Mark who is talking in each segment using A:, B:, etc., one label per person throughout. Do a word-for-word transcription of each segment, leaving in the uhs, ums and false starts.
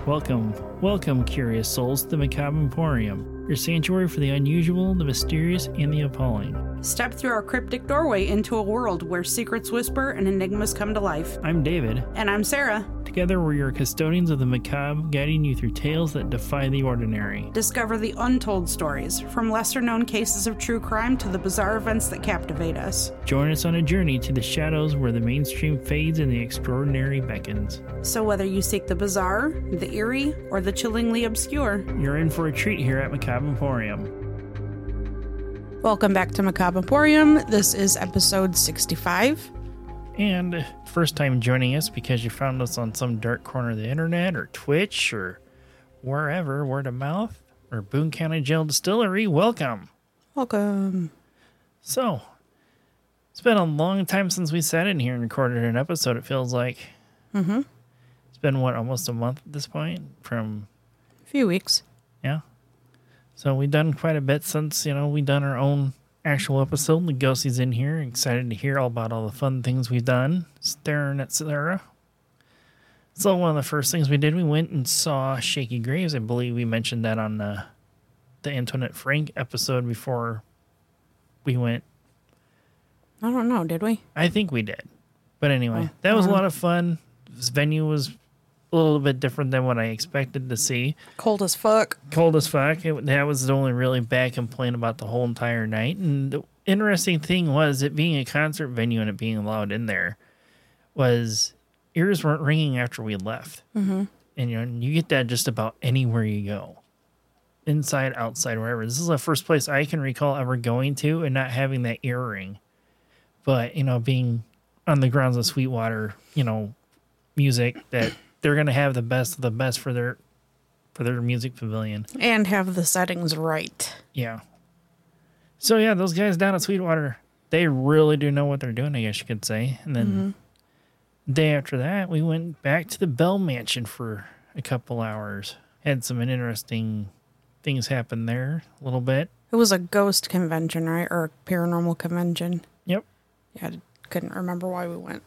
A: Welcome, welcome, curious souls, to the Macabre Emporium, your sanctuary for the unusual, the mysterious, and the appalling.
B: Step through our cryptic doorway into a world where secrets whisper and enigmas come to life.
A: I'm David.
B: And I'm Sarah.
A: Together, we're your custodians of the macabre, guiding you through tales that defy the ordinary.
B: Discover the untold stories, from lesser-known cases of true crime to the bizarre events that captivate us.
A: Join us on a journey to the shadows where the mainstream fades and the extraordinary beckons.
B: So whether you seek the bizarre, the eerie, or the chillingly obscure,
A: you're in for a treat here at Macabre Emporium.
B: Welcome back to Macabre Emporium. This is episode sixty-five.
A: And first time joining us because you found us on some dark corner of the internet or Twitch or wherever, word of mouth, or Boone County Jail Distillery, welcome.
B: Welcome.
A: So, it's been a long time since we sat in here and recorded an episode, it feels like.
B: Mm-hmm.
A: It's been, what, almost a month at this point? From...
B: A few weeks.
A: Yeah. So we've done quite a bit since, you know, we've done our own actual episode. Lugosi's in here, excited to hear all about all the fun things we've done, staring at Sarah. So one of the first things we did, we went and saw Shaky Graves. I believe we mentioned that on the, the Antoinette Frank episode before we went.
B: I don't know, did we?
A: I think we did. But anyway,
B: oh,
A: that was a lot of fun. This venue was a little bit different than what I expected to see.
B: Cold as fuck.
A: Cold as fuck. It, that was the only really bad complaint about the whole entire night. And the interesting thing was it being a concert venue and it being allowed in there was ears weren't ringing after we left.
B: Mm-hmm.
A: And you know, you get that just about anywhere you go. Inside, outside, wherever. This is the first place I can recall ever going to and not having that ear ring. But, you know, being on the grounds of Sweetwater, you know, music that they're going to have the best of the best for their for their music pavilion.
B: And have the settings right.
A: Yeah. So, yeah, those guys down at Sweetwater, they really do know what they're doing, I guess you could say. And then
B: mm-hmm.
A: the day after that, we went back to the Bell Mansion for a couple hours. Had some interesting things happen there a little bit.
B: It was a ghost convention, right? Or a paranormal convention.
A: Yep.
B: Yeah, I couldn't remember why we went.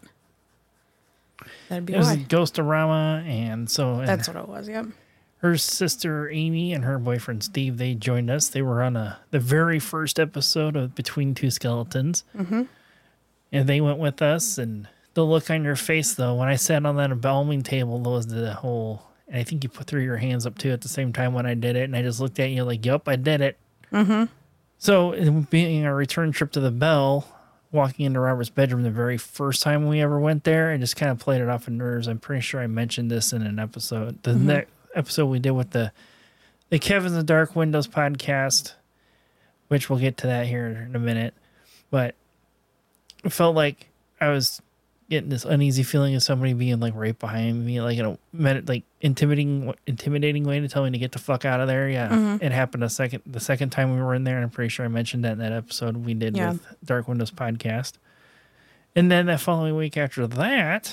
B: That'd be
A: it was
B: why.
A: Ghostorama, and so... And
B: that's what it was, yep.
A: Her sister, Amy, and her boyfriend, Steve, they joined us. They were on a the very first episode of Between Two Skeletons.
B: Mm-hmm.
A: And they went with us, and the look on your face, though, when I sat on that embalming table, was the whole... And I think you put threw your hands up, too, at the same time when I did it, and I just looked at you like, yup, I did it.
B: Mm-hmm.
A: So, it being a return trip to the Bell... Walking into Robert's bedroom the very first time we ever went there, I just kind of played it off of nerves. I'm pretty sure I mentioned this in an episode. The mm-hmm. next episode we did with the the Kevin's the Dark Windows podcast, which we'll get to that here in a minute. But it felt like I was getting this uneasy feeling of somebody being like right behind me, like in a minute, like intimidating, intimidating way to tell me to get the fuck out of there. Yeah,
B: mm-hmm.
A: It happened a second, the second time we were in there. And I'm pretty sure I mentioned that in that episode we did yeah. with Dark Windows podcast. And then that following week after that,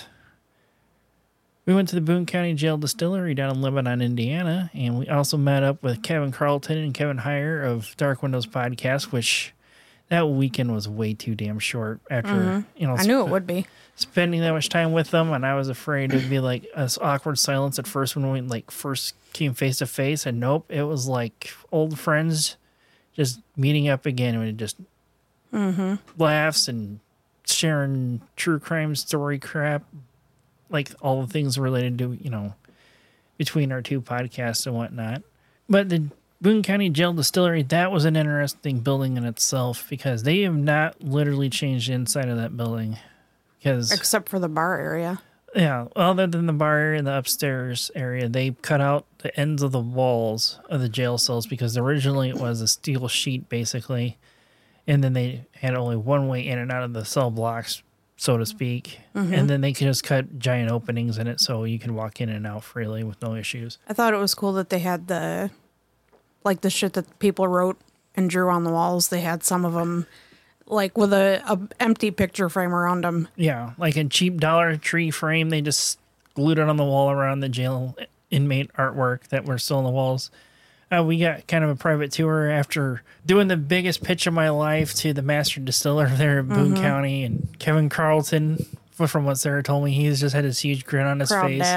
A: we went to the Boone County Jail Distillery down in Lebanon, Indiana, and we also met up with Kevin Carlton and Kevin Heyer of Dark Windows podcast, which that weekend was way too damn short. After
B: mm-hmm.
A: you know,
B: I knew it would be.
A: Spending that much time with them, and I was afraid it would be like this awkward silence at first when we like first came face to face, and nope, it was like old friends just meeting up again, and it just
B: mm-hmm.
A: laughs and sharing true crime story crap, like all the things related to, you know, between our two podcasts and whatnot. But the Boone County Jail Distillery, that was an interesting building in itself because they have not literally changed the inside of that building. Because,
B: except for the bar area.
A: Yeah, other than the bar area and the upstairs area, they cut out the ends of the walls of the jail cells because originally it was a steel sheet, basically. And then they had only one way in and out of the cell blocks, so to speak.
B: Mm-hmm.
A: And then they could just cut giant openings in it so you can walk in and out freely with no issues.
B: I thought it was cool that they had the, like the shit that people wrote and drew on the walls. They had some of them... like with a, a empty picture frame around them.
A: Yeah, like a cheap Dollar Tree frame. They just glued it on the wall around the jail inmate artwork that were still on the walls. Uh, we got kind of a private tour after doing the biggest pitch of my life to the master distiller there in Boone mm-hmm. County. And Kevin Carlton, from what Sarah told me, he's just had this huge grin on his
B: Proud
A: face.
B: dad.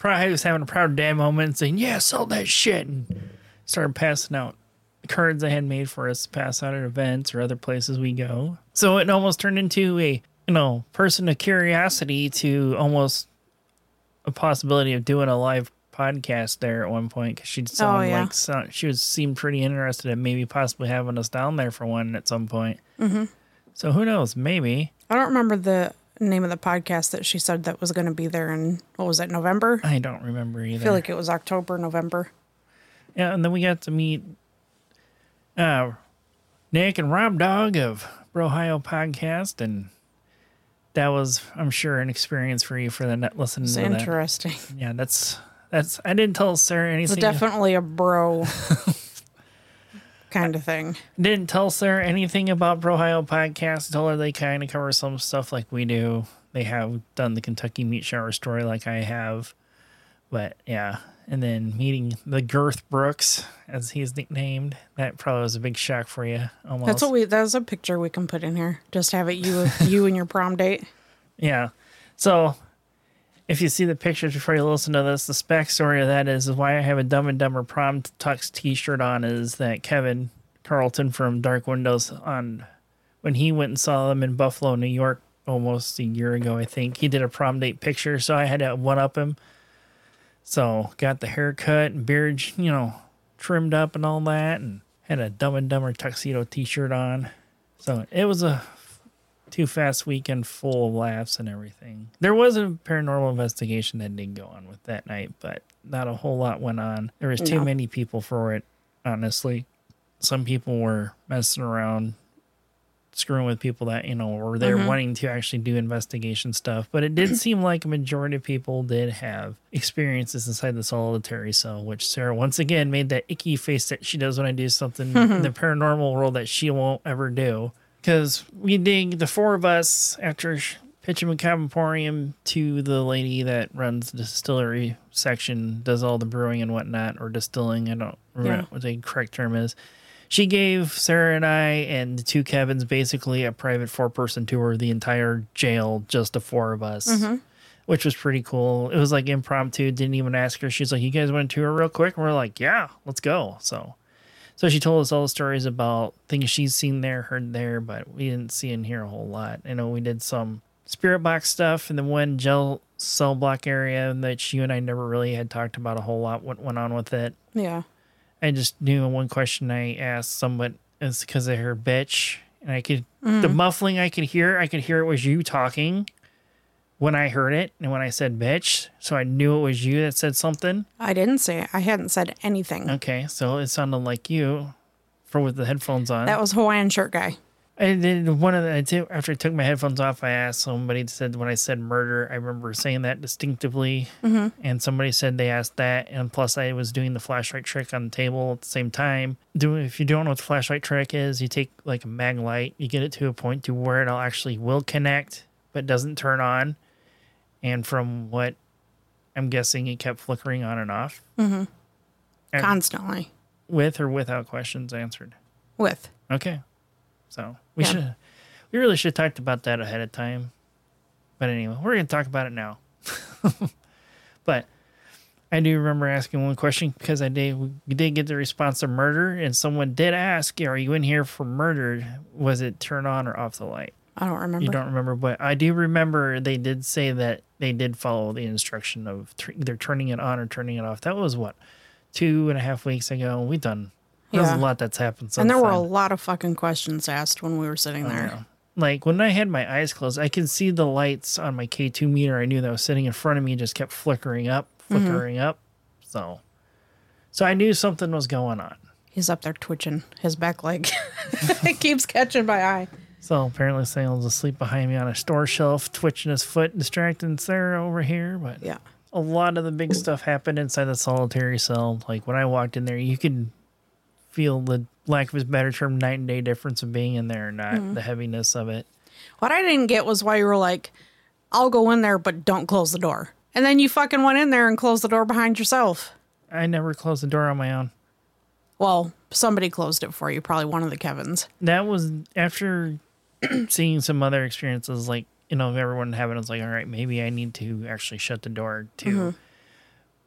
A: probably was having a proud dad moment and saying, yeah, sell that shit. And started passing out cards I had made for us to pass out at events or other places we go. So it almost turned into a, you know, person of curiosity to almost a possibility of doing a live podcast there at one point, because she'd sound
B: Oh, yeah.
A: like so, she was seemed pretty interested in maybe possibly having us down there for one at some point.
B: Mm-hmm.
A: So who knows? Maybe.
B: I don't remember the name of the podcast that she said that was going to be there in, what was it, November?
A: I don't remember either.
B: I feel like it was October, November.
A: Yeah, and then we got to meet uh, Nick and Rob Dog of Brohio Podcast, and that was, I'm sure, an experience for you for the net listening
B: It's
A: to that.
B: interesting.
A: Yeah, that's that's. I didn't tell Sarah
B: It's
A: anything.
B: definitely a bro kind of thing.
A: Didn't tell Sarah anything about Brohio Podcast. I told her they kind of cover some stuff like we do. They have done the Kentucky Meat Shower story like I have, but yeah. And then meeting the Girth Brooks, as he's nicknamed, that probably was a big shock for you. Almost.
B: That's what we. That's a picture we can put in here. Just have it you, you and your prom date.
A: Yeah. So if you see the pictures before you listen to this, the backstory of that is, is why I have a Dumb and Dumber prom tux T-shirt on is that Kevin Carlton from Dark Windows, on when he went and saw them in Buffalo, New York, almost a year ago, I think he did a prom date picture. So I had to one up him. So got the haircut and beard, you know, trimmed up and all that, and had a Dumb and Dumber tuxedo T-shirt on. So it was a Too Fast weekend full of laughs and everything. There was a paranormal investigation that did go on with that night, but not a whole lot went on. There was too
B: No.
A: many people for it, honestly. Some people were messing around, screwing with people that, you know, were there
B: Mhm.
A: wanting to actually do investigation stuff. But it did seem like a majority of people did have experiences inside the solitary cell, which Sarah once again made that icky face that she does when I do something in the paranormal world that she won't ever do. Because we dig, the four of us, after sh- pitching Macabre Emporium to the lady that runs the distillery section, does all the brewing and whatnot, or distilling, I don't remember
B: Yeah.
A: what the correct term is. She gave Sarah and I and the two Kevins basically a private four-person tour of the entire jail, just the four of us,
B: Mm-hmm.
A: which was pretty cool. It was like impromptu, didn't even ask her. She's like, you guys want to tour real quick? And we're like, yeah, let's go. So so she told us all the stories about things she's seen there, heard there, but we didn't see and hear a whole lot. I know we did some spirit box stuff in the one gel cell block area that you and I never really had talked about a whole lot what went on with it.
B: Yeah.
A: I just knew one question I asked someone is because I heard bitch, and I could the muffling I could hear. I could hear it was you talking when I heard it, and when I said bitch, so I knew it was you that said something.
B: I didn't say it. I hadn't said anything.
A: Okay, so it sounded like you, for with the headphones on.
B: That was Hawaiian shirt guy.
A: I did one of the I did, after I took my headphones off. I asked somebody said when I said murder, I remember saying that distinctively,
B: Mm-hmm.
A: and somebody said they asked that, and plus I was doing the flashlight trick on the table at the same time. Doing if you don't know what the flashlight trick is, you take like a mag light, you get it to a point to where it actually will connect, but doesn't turn on. And from what I'm guessing, it kept flickering on and off,
B: Mm-hmm.
A: And
B: Constantly.
A: with or without questions answered.
B: With.
A: Okay. So we
B: Yeah.
A: should, we really should have talked about that ahead of time. But anyway, we're going to talk about it now. But I do remember asking one question because I did, we did get the response of murder, and someone did ask, "Are you in here for murder? Was it turn on or off the light?"
B: I don't remember.
A: You don't remember, but I do remember they did say that they did follow the instruction of tr- either turning it on or turning it off. That was what, two and a half weeks ago. We've done. There's
B: Yeah.
A: a lot that's happened since
B: And there were a
A: then.
B: lot of fucking questions asked when we were sitting there.
A: Yeah. Like when I had my eyes closed, I could see the lights on my K two meter. I knew that was sitting in front of me just kept flickering up, flickering up. So, so I knew something was going on.
B: He's up there twitching his back leg. It keeps catching my eye.
A: So apparently Samuel's asleep behind me on a store shelf, twitching his foot, distracting Sarah over here. But
B: Yeah.
A: a lot of the big stuff happened inside the solitary cell. Like when I walked in there, you could feel the lack of a better term, night and day difference of being in there or not, the heaviness of it.
B: What I didn't get was why you were like, I'll go in there, but don't close the door. And then you fucking went in there and closed the door behind yourself.
A: I never closed the door on my own.
B: Well, somebody closed it for you, probably one of the Kevins.
A: That was after seeing some other experiences, like, you know, everyone having, it's like, all right, maybe I need to actually shut the door too.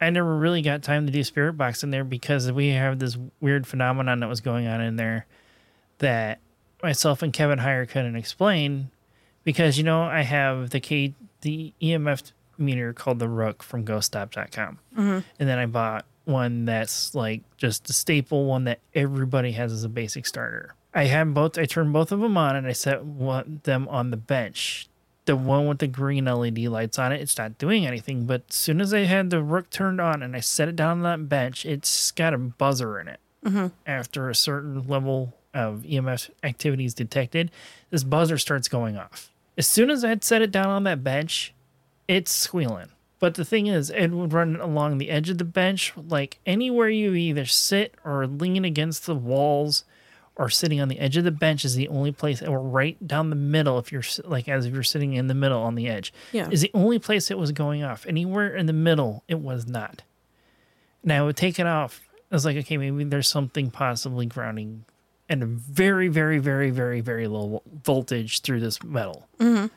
A: I never really got time to do spirit box in there because we have this weird phenomenon that was going on in there that myself and Kevin Heyer couldn't explain because, you know, I have the K, the E M F meter called the Rook from ghost stop dot com. Mm-hmm. And then I bought one that's like just a staple one that everybody has as a basic starter. I had both, I turned both of them on and I set one, them on the bench. The one with the green L E D lights on it, it's not doing anything. But as soon as I had the Rook turned on and I set it down on that bench, it's got a buzzer in it. Mm-hmm. After a certain level of E M F activities detected, this buzzer starts going off. As soon as I had set it down on that bench, it's squealing. But the thing is, it would run along the edge of the bench, like anywhere you either sit or lean against the walls or sitting on the edge of the bench is the only place, or right down the middle, if you're like as if you're sitting in the middle on the edge,
B: yeah.
A: is the only place it was going off. Anywhere in the middle, it was not. Now, I would take it off. I was like, okay, maybe there's something possibly grounding at a very, very, very, very, very low voltage through this metal.
B: Mm-hmm.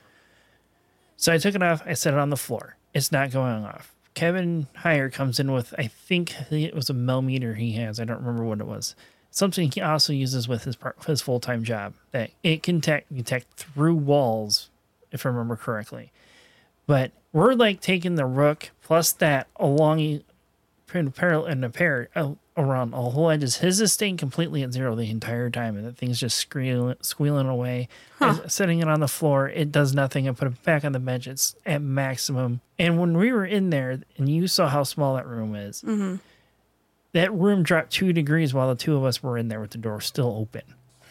A: So I took it off. I set it on the floor. It's not going off. Kevin Heyer comes in with, I think it was a Mel meter he has. I don't remember what it was. Something he also uses with his part, his full-time job that it can detect, detect through walls, if I remember correctly. But we're like taking the Rook plus that along parallel in a pair around all whole edges. His is staying completely at zero the entire time, and the thing's just squealing, squealing away. Huh. Setting it on the floor, it does nothing. I put it back on the bench. It's at maximum. And when we were in there, and you saw how small that room is,
B: mm-hmm.
A: that room dropped two degrees while the two of us were in there with the door still open.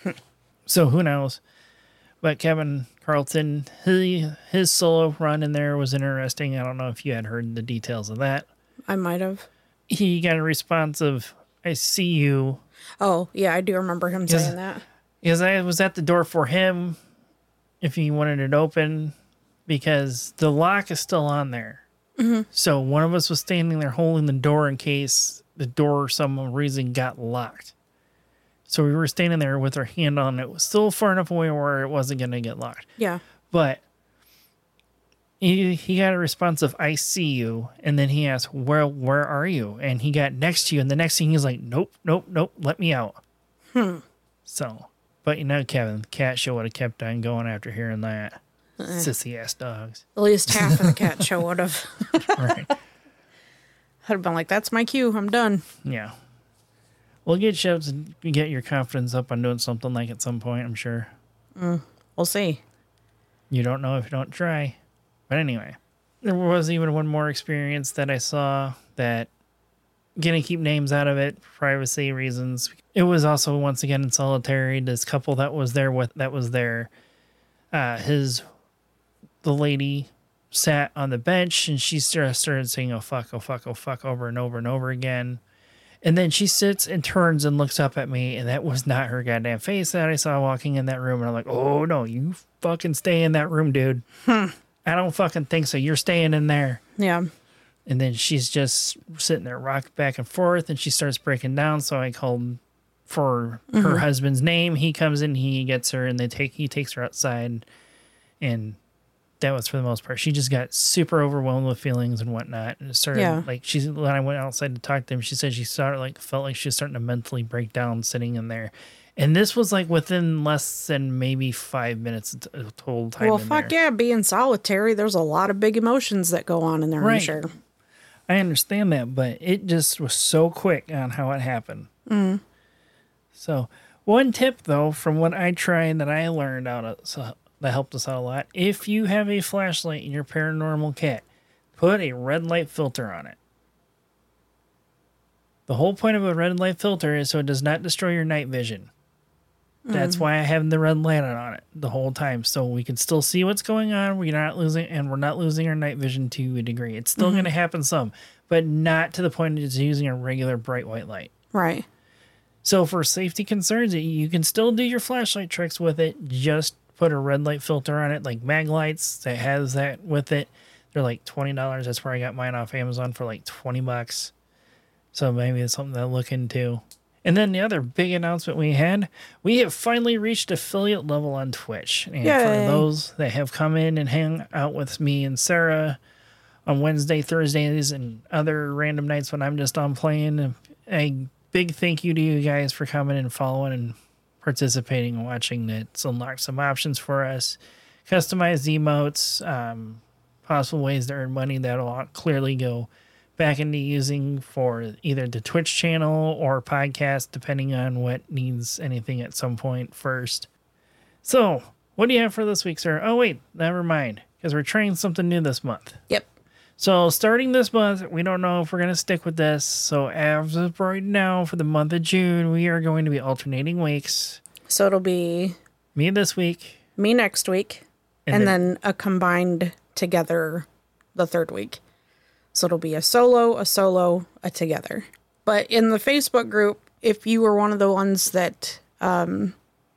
A: So who knows? But Kevin Carlton, he, his solo run in there was interesting. I don't know if you had heard the details of that.
B: I might have.
A: He got a response of, I see you.
B: Oh, yeah, I do remember him saying that.
A: Because I was at the door for him if he wanted it open, because the lock is still on there.
B: Mm-hmm.
A: So one of us was standing there holding the door in case the door for some reason got locked. So we were standing there with our hand on it. It was still far enough away where it wasn't going to get locked.
B: Yeah.
A: But he he got a response of, I see you. And then he asked, where where are you? And he got next to you. And the next thing he's like, nope, nope, nope, let me out.
B: Hmm.
A: So, but you know, Kevin, the cat show would have kept on going after hearing that. Uh, Sissy ass dogs.
B: At least half of the cat show would have.
A: Right.
B: I'd have been like, that's my cue. I'm done.
A: Yeah. We'll get shows and get your confidence up on doing something like at some point, I'm sure.
B: Mm, we'll see.
A: You don't know if you don't try. But anyway, there was even one more experience that I saw that, gonna keep names out of it for privacy reasons. It was also, once again, in solitary. This couple that was there with, that was there, uh, his, the lady sat on the bench and she started saying, oh, fuck, oh, fuck, oh, fuck, over and over and over again. And then she sits and turns and looks up at me, and that was not her goddamn face that I saw walking in that room. And I'm like, oh, no, you fucking stay in that room, dude.
B: Hmm.
A: I don't fucking think so. You're staying in there.
B: Yeah.
A: And then she's just sitting there rocking back and forth, and she starts breaking down. So I called for mm-hmm. her husband's name. He comes in, he gets her, and they take he takes her outside. And that was for the most part. She just got super overwhelmed with feelings and whatnot. And it started yeah. like she's when I went outside to talk to him, she said she started like felt like she was starting to mentally break down sitting in there. And this was like within less than maybe five minutes of total time.
B: Well,
A: in
B: fuck
A: there.
B: yeah, being solitary, there's a lot of big emotions that go on in there,
A: right.
B: I'm sure.
A: I understand that, but it just was so quick on how it happened.
B: Mm.
A: So, one tip though, from what I tried that I learned out of, so that helped us out a lot. If you have a flashlight in your paranormal kit, put a red light filter on it. The whole point of a red light filter is so it does not destroy your night vision. That's mm. why I have the red light on it the whole time, so we can still see what's going on. We're not losing, and we're not losing our night vision to a degree. It's still mm-hmm. going to happen some, but not to the point of just using a regular bright white light.
B: Right.
A: So for safety concerns, you can still do your flashlight tricks with it. Just put a red light filter on it, like Mag Lights that has that with it. They're like twenty dollars. That's where I got mine off Amazon for like twenty bucks. So maybe it's something to look into. And then the other big announcement we had, we have finally reached affiliate level on Twitch. And
B: Yay.
A: For those that have come in and hang out with me and Sarah on Wednesday, Thursdays, and other random nights when I'm just on playing. A big thank you to you guys for coming and following and participating and watching. It's unlocked some options for us, customized emotes, um, possible ways to earn money that'll clearly go back into using for either the Twitch channel or podcast, depending on what needs anything at some point first. So, what do you have for this week, sir? Oh, wait, never mind, because we're trying something new this month.
B: Yep.
A: So, starting this month, we don't know if we're going to stick with this. So, as of right now, for the month of June, we are going to be alternating weeks.
B: So, it'll be
A: me this week,
B: me next week,
A: and,
B: and
A: then,
B: then a combined together the third week. So it'll be a solo, a solo, a together. But in the Facebook group, if you were one of the ones that um,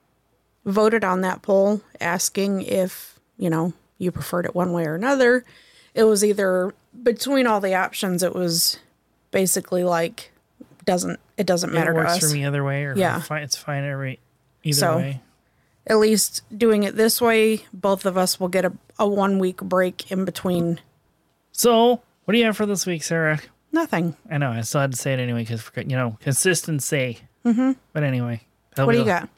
B: voted on that poll asking if, you know, you preferred it one way or another, it was either between all the options, it was basically like, doesn't it doesn't matter
A: it works
B: to us.
A: for me either way, or
B: yeah.
A: fine, it's fine every, either
B: so,
A: way.
B: At least doing it this way, both of us will get a, a one week break in between.
A: So, what do you have for this week, Sarah?
B: Nothing.
A: I know. I still had to say it anyway because, you know, consistency.
B: Mm-hmm.
A: But anyway.
B: What do you got?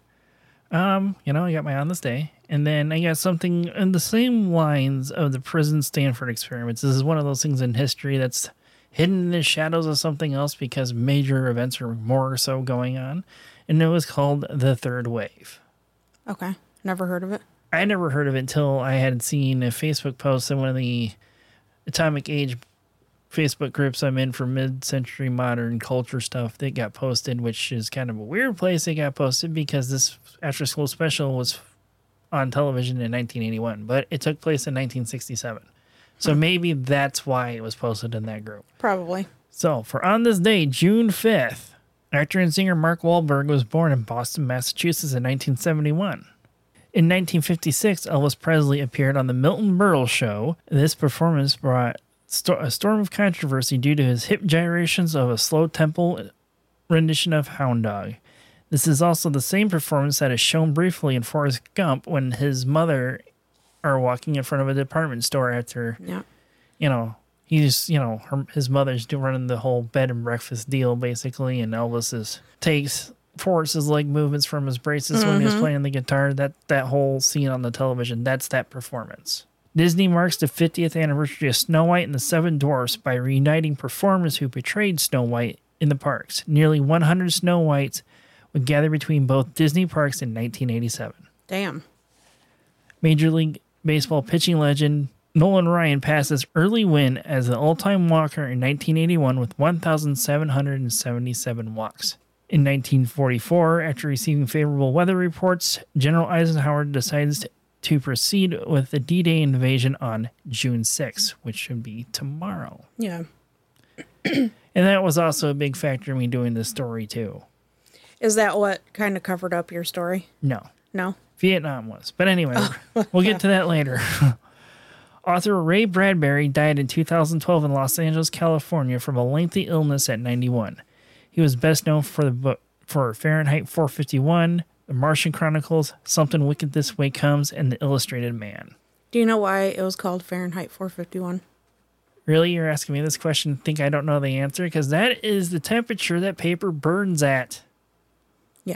A: Um, you know, I got my On This Day. And then I got something in the same lines of the prison Stanford experiments. This is one of those things in history that's hidden in the shadows of something else because major events are more or so going on. And it was called The Third Wave.
B: Okay. Never heard of it.
A: I never heard of it until I had seen a Facebook post in one of the Atomic Age Facebook groups I'm in for mid-century modern culture stuff that got posted, which is kind of a weird place it got posted because this after-school special was on television in nineteen eighty-one, but it took place in nineteen sixty-seven. So maybe that's why it was posted in that group.
B: Probably.
A: So for On This Day, June fifth, actor and singer Mark Wahlberg was born in Boston, Massachusetts in nineteen seventy-one. In nineteen fifty-six, Elvis Presley appeared on The Milton Berle Show. This performance brought sto- a storm of controversy due to his hip gyrations of a slow tempo rendition of Hound Dog. This is also the same performance that is shown briefly in Forrest Gump when his mother are walking in front of a department store after,
B: yeah.
A: you know, he's, you know, her, his mother's doing running the whole bed and breakfast deal, basically, and Elvis is, takes Forrest's leg movements from his braces mm-hmm. when he was playing the guitar. That, that whole scene on the television, that's that performance. Disney marks the fiftieth anniversary of Snow White and the Seven Dwarfs by reuniting performers who portrayed Snow White in the parks. Nearly one hundred Snow Whites would gather between both Disney parks in nineteen eighty-seven.
B: Damn.
A: Major League Baseball pitching legend Nolan Ryan passed his early win as the all-time walker in nineteen eighty-one with one thousand seven hundred seventy-seven walks. In nineteen forty-four, after receiving favorable weather reports, General Eisenhower decides to proceed with the D-Day invasion on June sixth, which should be tomorrow.
B: Yeah.
A: And that was also a big factor in me doing this story, too.
B: Is that what kind of covered up your story?
A: No.
B: No?
A: Vietnam was. But anyway, we'll get to that later. Author Ray Bradbury died in two thousand twelve in Los Angeles, California from a lengthy illness at ninety-one. He was best known for the book for Fahrenheit four fifty-one, The Martian Chronicles, Something Wicked This Way Comes, and The Illustrated Man.
B: Do you know why it was called Fahrenheit four fifty-one?
A: Really? You're asking me this question? Think I don't know the answer? Because that is the temperature that paper burns at.
B: Yeah.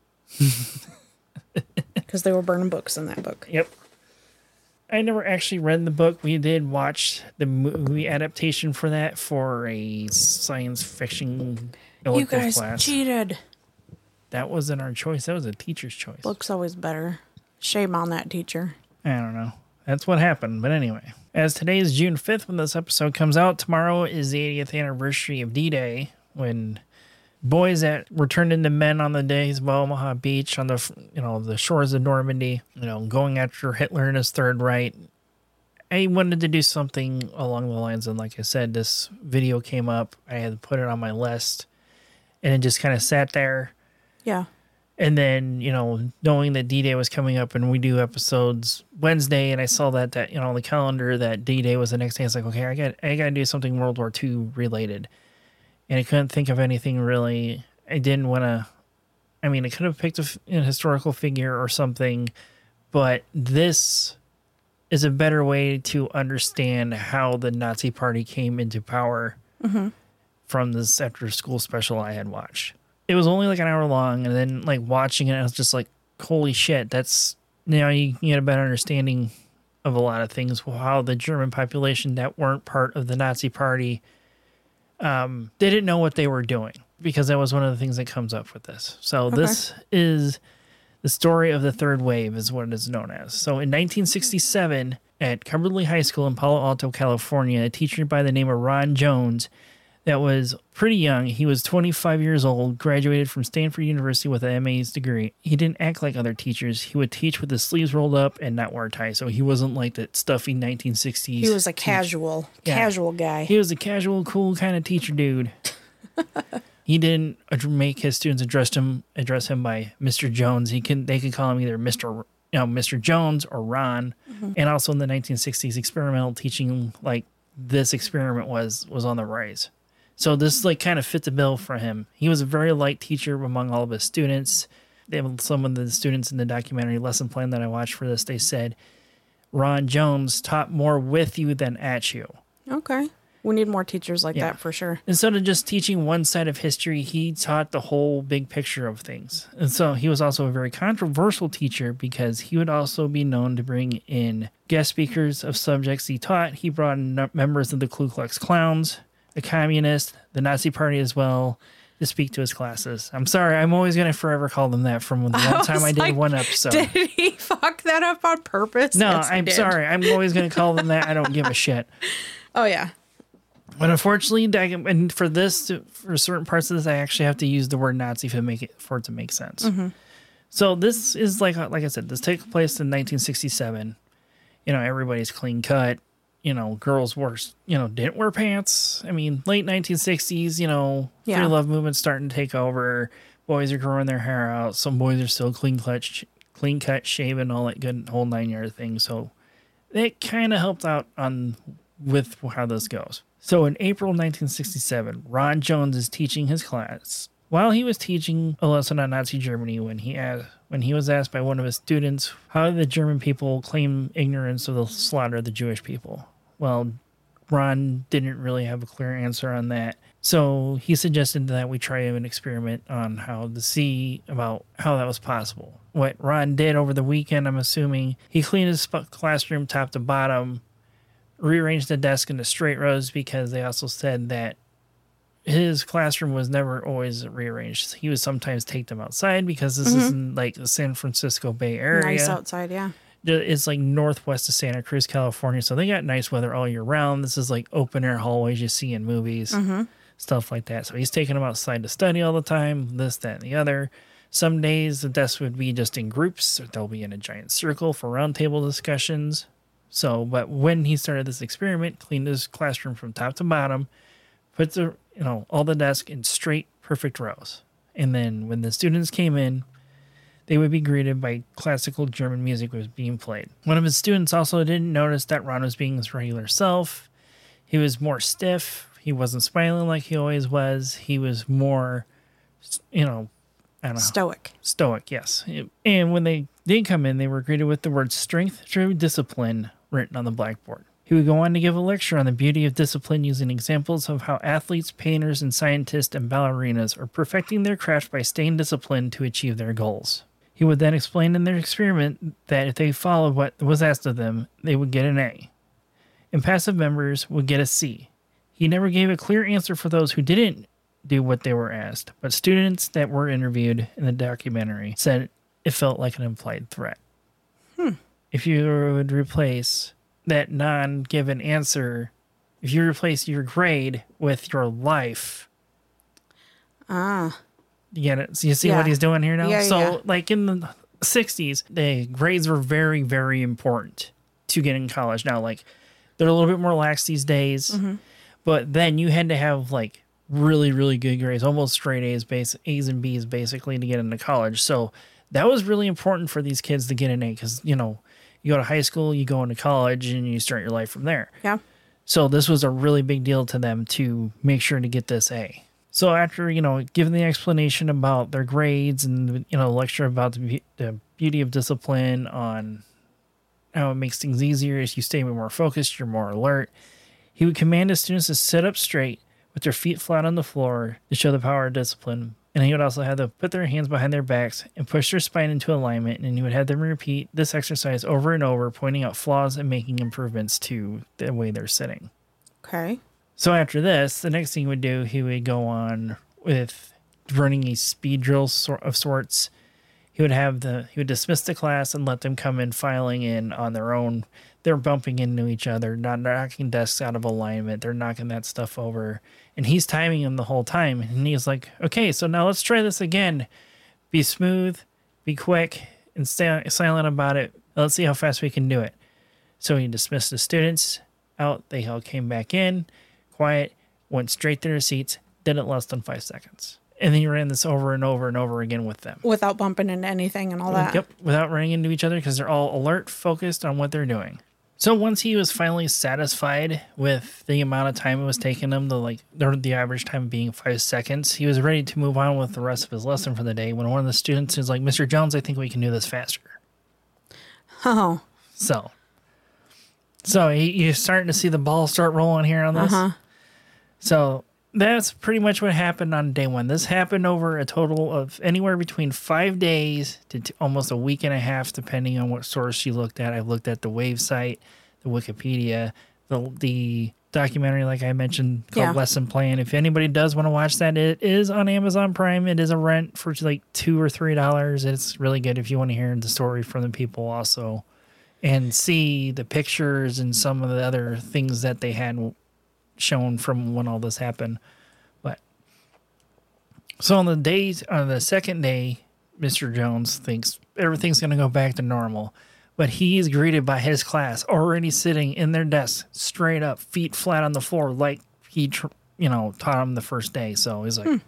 B: Because they were burning books in that book.
A: Yep. I never actually read the book. We did watch the movie adaptation for that for a science fiction
B: you guys
A: class.
B: Cheated.
A: That wasn't our choice. That was a teacher's choice.
B: Book's always better. Shame on that teacher.
A: I don't know. That's what happened. But anyway, as today is June fifth when this episode comes out, tomorrow is the eightieth anniversary of D-Day, when boys that were turned into men on the days of Omaha Beach on the, you know, the shores of Normandy, you know, going after Hitler and his Third Reich. I wanted to do something along the lines of, like I said, this video came up. I had put it on my list, and it just kind of sat there.
B: Yeah.
A: And then, you know, knowing that D-Day was coming up and we do episodes Wednesday, and I saw that, that you know, on the calendar that D-Day was the next day, it's like, okay, I got I got to do something World War Two related. And I couldn't think of anything really. I didn't want to, I mean, I could have picked a, you know, historical figure or something, but this is a better way to understand how the Nazi Party came into power mm-hmm. from this after school special I had watched. It was only like an hour long, and then like watching it, I was just like, holy shit, that's, now you, you get a better understanding of a lot of things, how the German population that weren't part of the Nazi Party, um, they didn't know what they were doing, because that was one of the things that comes up with this. So okay. This is the story of the third wave, is what it is known as. So in nineteen sixty-seven, at Cumberland High School in Palo Alto, California, a teacher by the name of Ron Jones, that was pretty young. He was twenty-five years old, graduated from Stanford University with an M A's degree. He didn't act like other teachers. He would teach with his sleeves rolled up and not wear a tie. So he wasn't like that stuffy nineteen sixties.
B: He was a teacher. casual, yeah. casual guy.
A: He was a casual, cool kind of teacher dude. He didn't make his students address him address him by Mister Jones. He can they could call him either Mister You know, Mister Jones or Ron. Mm-hmm. And also in the nineteen sixties, experimental teaching like this experiment was was on the rise. So this like kind of fit the bill for him. He was a very light teacher among all of his students. They have some of the students in the documentary lesson plan that I watched for this. They said Ron Jones taught more with you than at you.
B: Okay. We need more teachers like yeah. that for sure.
A: Instead of just teaching one side of history, he taught the whole big picture of things. And so he was also a very controversial teacher, because he would also be known to bring in guest speakers of subjects he taught. He brought in members of the Ku Klux Klans, the communist, the Nazi Party as well, to speak to his classes. I'm sorry, I'm always going to forever call them that from the one I time I did like, one episode.
B: Did he fuck that up on purpose?
A: No,
B: yes,
A: I'm sorry. I'm always going to call them that. I don't give a shit.
B: Oh, yeah.
A: But unfortunately, and for this, for certain parts of this, I actually have to use the word Nazi to make it for it to make sense. Mm-hmm. So this is like, like I said, this takes place in nineteen sixty-seven. You know, everybody's clean cut. You know, girls wore, you know, didn't wear pants. I mean, late nineteen sixties, you know, yeah. free love movement's starting to take over. Boys are growing their hair out. Some boys are still clean cut, clean cut, shaven, all that good whole nine yard thing. So it kind of helped out on with how this goes. So in April nineteen sixty-seven, Ron Jones is teaching his class. While he was teaching a lesson on Nazi Germany, when he asked, when he was asked by one of his students, how did the German people claim ignorance of the slaughter of the Jewish people? Well, Ron didn't really have a clear answer on that. So he suggested that we try an experiment on how to see about how that was possible. What Ron did over the weekend, I'm assuming, he cleaned his classroom top to bottom, rearranged the desk into straight rows, because they also said that his classroom was never always rearranged. He would sometimes take them outside, because this mm-hmm. isn't like the San Francisco Bay Area.
B: Nice outside, yeah.
A: It's like northwest of Santa Cruz, California, so they got nice weather all year round. This is like open air hallways you see in movies, mm-hmm. stuff like that. So he's taking them outside to study all the time, this, that, and the other. Some days the desks would be just in groups, or they'll be in a giant circle for roundtable discussions. So, but when he started this experiment, cleaned his classroom from top to bottom, put the, you know, all the desks in straight, perfect rows. And then when the students came in, they would be greeted by classical German music was being played. One of his students also didn't notice that Ron was being his regular self. He was more stiff. He wasn't smiling like he always was. He was more, you know, I don't know.
B: Stoic.
A: Stoic, yes. And when they did come in, they were greeted with the word strength through discipline written on the blackboard. He would go on to give a lecture on the beauty of discipline, using examples of how athletes, painters, and scientists and ballerinas are perfecting their craft by staying disciplined to achieve their goals. He would then explain in their experiment that if they followed what was asked of them, they would get an A. Impassive members would get a C. He never gave a clear answer for those who didn't do what they were asked, but students that were interviewed in the documentary said it felt like an implied threat. Hmm. If you would replace that non-given answer, if you replace your grade with your life...
B: Ah...
A: You get it? So you see yeah. what he's doing here now?
B: Yeah,
A: so,
B: yeah.
A: like in the sixties, the grades were very, very important to get in college. Now, like, they're a little bit more lax these days, mm-hmm. but then you had to have, like, really, really good grades, almost straight A's, base, A's and B's, basically, to get into college. So that was really important for these kids to get an A, because, you know, you go to high school, you go into college, and you start your life from there.
B: Yeah.
A: So this was a really big deal to them to make sure to get this A. So after, you know, giving the explanation about their grades and, you know, lecture about the, the beauty of discipline on how it makes things easier as you stay more focused, you're more alert. He would command his students to sit up straight with their feet flat on the floor to show the power of discipline. And he would also have them put their hands behind their backs and push their spine into alignment. And he would have them repeat this exercise over and over, pointing out flaws and making improvements to the way they're sitting.
B: Okay.
A: So after this, the next thing he would do, he would go on with running a speed drill sort of sorts. He would have the he would dismiss the class and let them come in filing in on their own. They're bumping into each other, not knocking desks out of alignment. They're knocking that stuff over. And he's timing them the whole time. And he's like, okay, so now let's try this again. Be smooth, be quick, and stay silent about it. Let's see how fast we can do it. So he dismissed the students out. They all came back in, quiet, went straight to their seats, did it less than five seconds. And then he ran this over and over and over again with them.
B: Without bumping into anything and all that.
A: Yep, without running into each other because they're all alert, focused on what they're doing. So once he was finally satisfied with the amount of time it was taking him, the like the, the average time being five seconds, he was ready to move on with the rest of his lesson for the day when one of the students is like, Mister Jones, I think we can do this faster.
B: Oh.
A: So, so he, you're starting to see the ball start rolling here on this.
B: Uh-huh.
A: So that's pretty much what happened on day one. This happened over a total of anywhere between five days to t- almost a week and a half, depending on what source you looked at. I've looked at the Wave site, the Wikipedia, the the documentary, like I mentioned, called
B: Yeah.
A: Lesson Plan. If anybody does want to watch that, it is on Amazon Prime. It is a rent for like two or three dollars. It's really good if you want to hear the story from the people also, and see the pictures and some of the other things that they had shown from when all this happened. But so on the days on the second day, Mister Jones thinks everything's going to go back to normal, but he is greeted by his class already sitting in their desks straight up, feet flat on the floor, like he tr- you know taught them the first day. So he's like, hmm.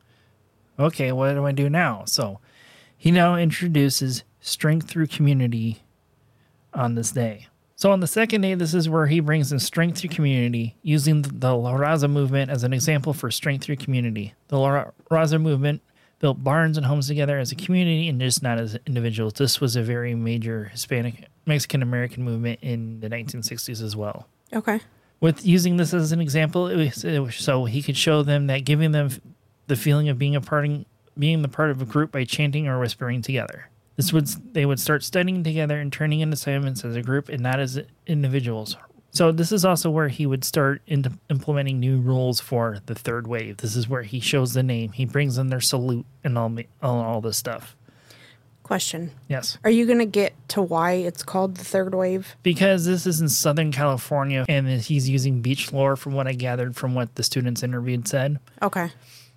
A: okay, what do I do now? So he now introduces strength through community on this day. So on the second day, this is where he brings in strength through community, using the La Raza movement as an example for strength through community. The La Raza movement built barns and homes together as a community and just not as individuals. This was a very major Hispanic, Mexican-American movement in the nineteen sixties as well.
B: Okay.
A: With using this as an example, it was, it was so he could show them that giving them the feeling of being a part, being the part of a group by chanting or whispering together. This would they would start studying together and turning in assignments as a group and not as individuals. So this is also where he would start into implementing new rules for the third wave. This is where he shows the name. He brings in their salute and all all, all this stuff.
B: Question.
A: Yes.
B: Are you going to get to why it's called the third wave?
A: Because this is in Southern California, and he's using beach lore from what I gathered from what the students interviewed said.
B: Okay.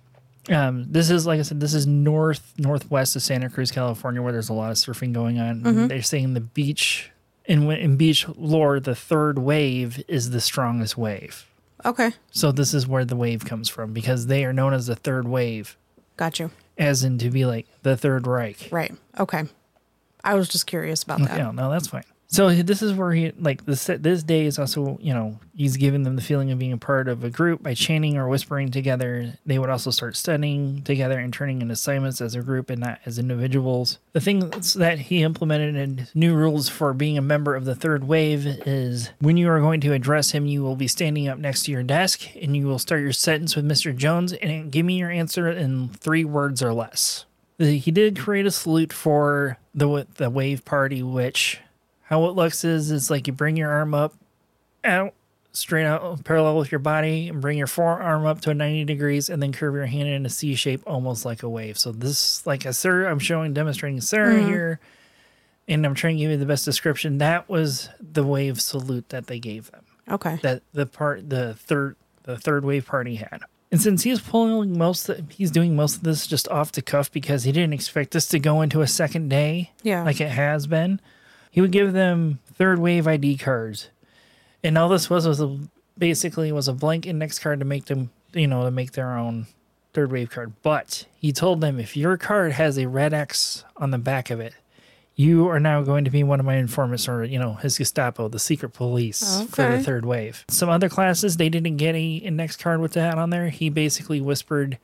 A: Um, this is, like I said, this is north, northwest of Santa Cruz, California, where there's a lot of surfing going on. Mm-hmm. They're saying the beach, in, in beach lore, the third wave is the strongest wave.
B: Okay.
A: So this is where the wave comes from, because they are known as the third wave.
B: Got you.
A: As in to be like the Third Reich.
B: Right. Okay. I was just curious about that.
A: Yeah, no, that's fine. So this is where he, like, this this day is also, you know, he's giving them the feeling of being a part of a group by chanting or whispering together. They would also start studying together and turning in assignments as a group and not as individuals. The things that he implemented in new rules for being a member of the third wave is when you are going to address him, you will be standing up next to your desk and you will start your sentence with Mister Jones and give me your answer in three words or less. He did create a salute for the the wave party, which... how it looks is it's like you bring your arm up, out, straight out, parallel with your body, and bring your forearm up to ninety degrees, and then curve your hand in a C shape, almost like a wave. So this, like a sir, I'm showing, demonstrating Sarah mm-hmm. here, and I'm trying to give you the best description. That was the wave salute that they gave them.
B: Okay.
A: That the part, the third, the third wave party had. And since he's pulling most, of, he's doing most of this just off the cuff because he didn't expect this to go into a second day,
B: yeah,
A: like it has been. He would give them third wave I D cards. And all this was was a, basically was a blank index card to make them, you know, to make their own third wave card. But he told them, if your card has a red X on the back of it, you are now going to be one of my informants, or, you know, his Gestapo, the secret police okay. for the third wave. Some other classes, they didn't get a index card with that on there. He basically whispered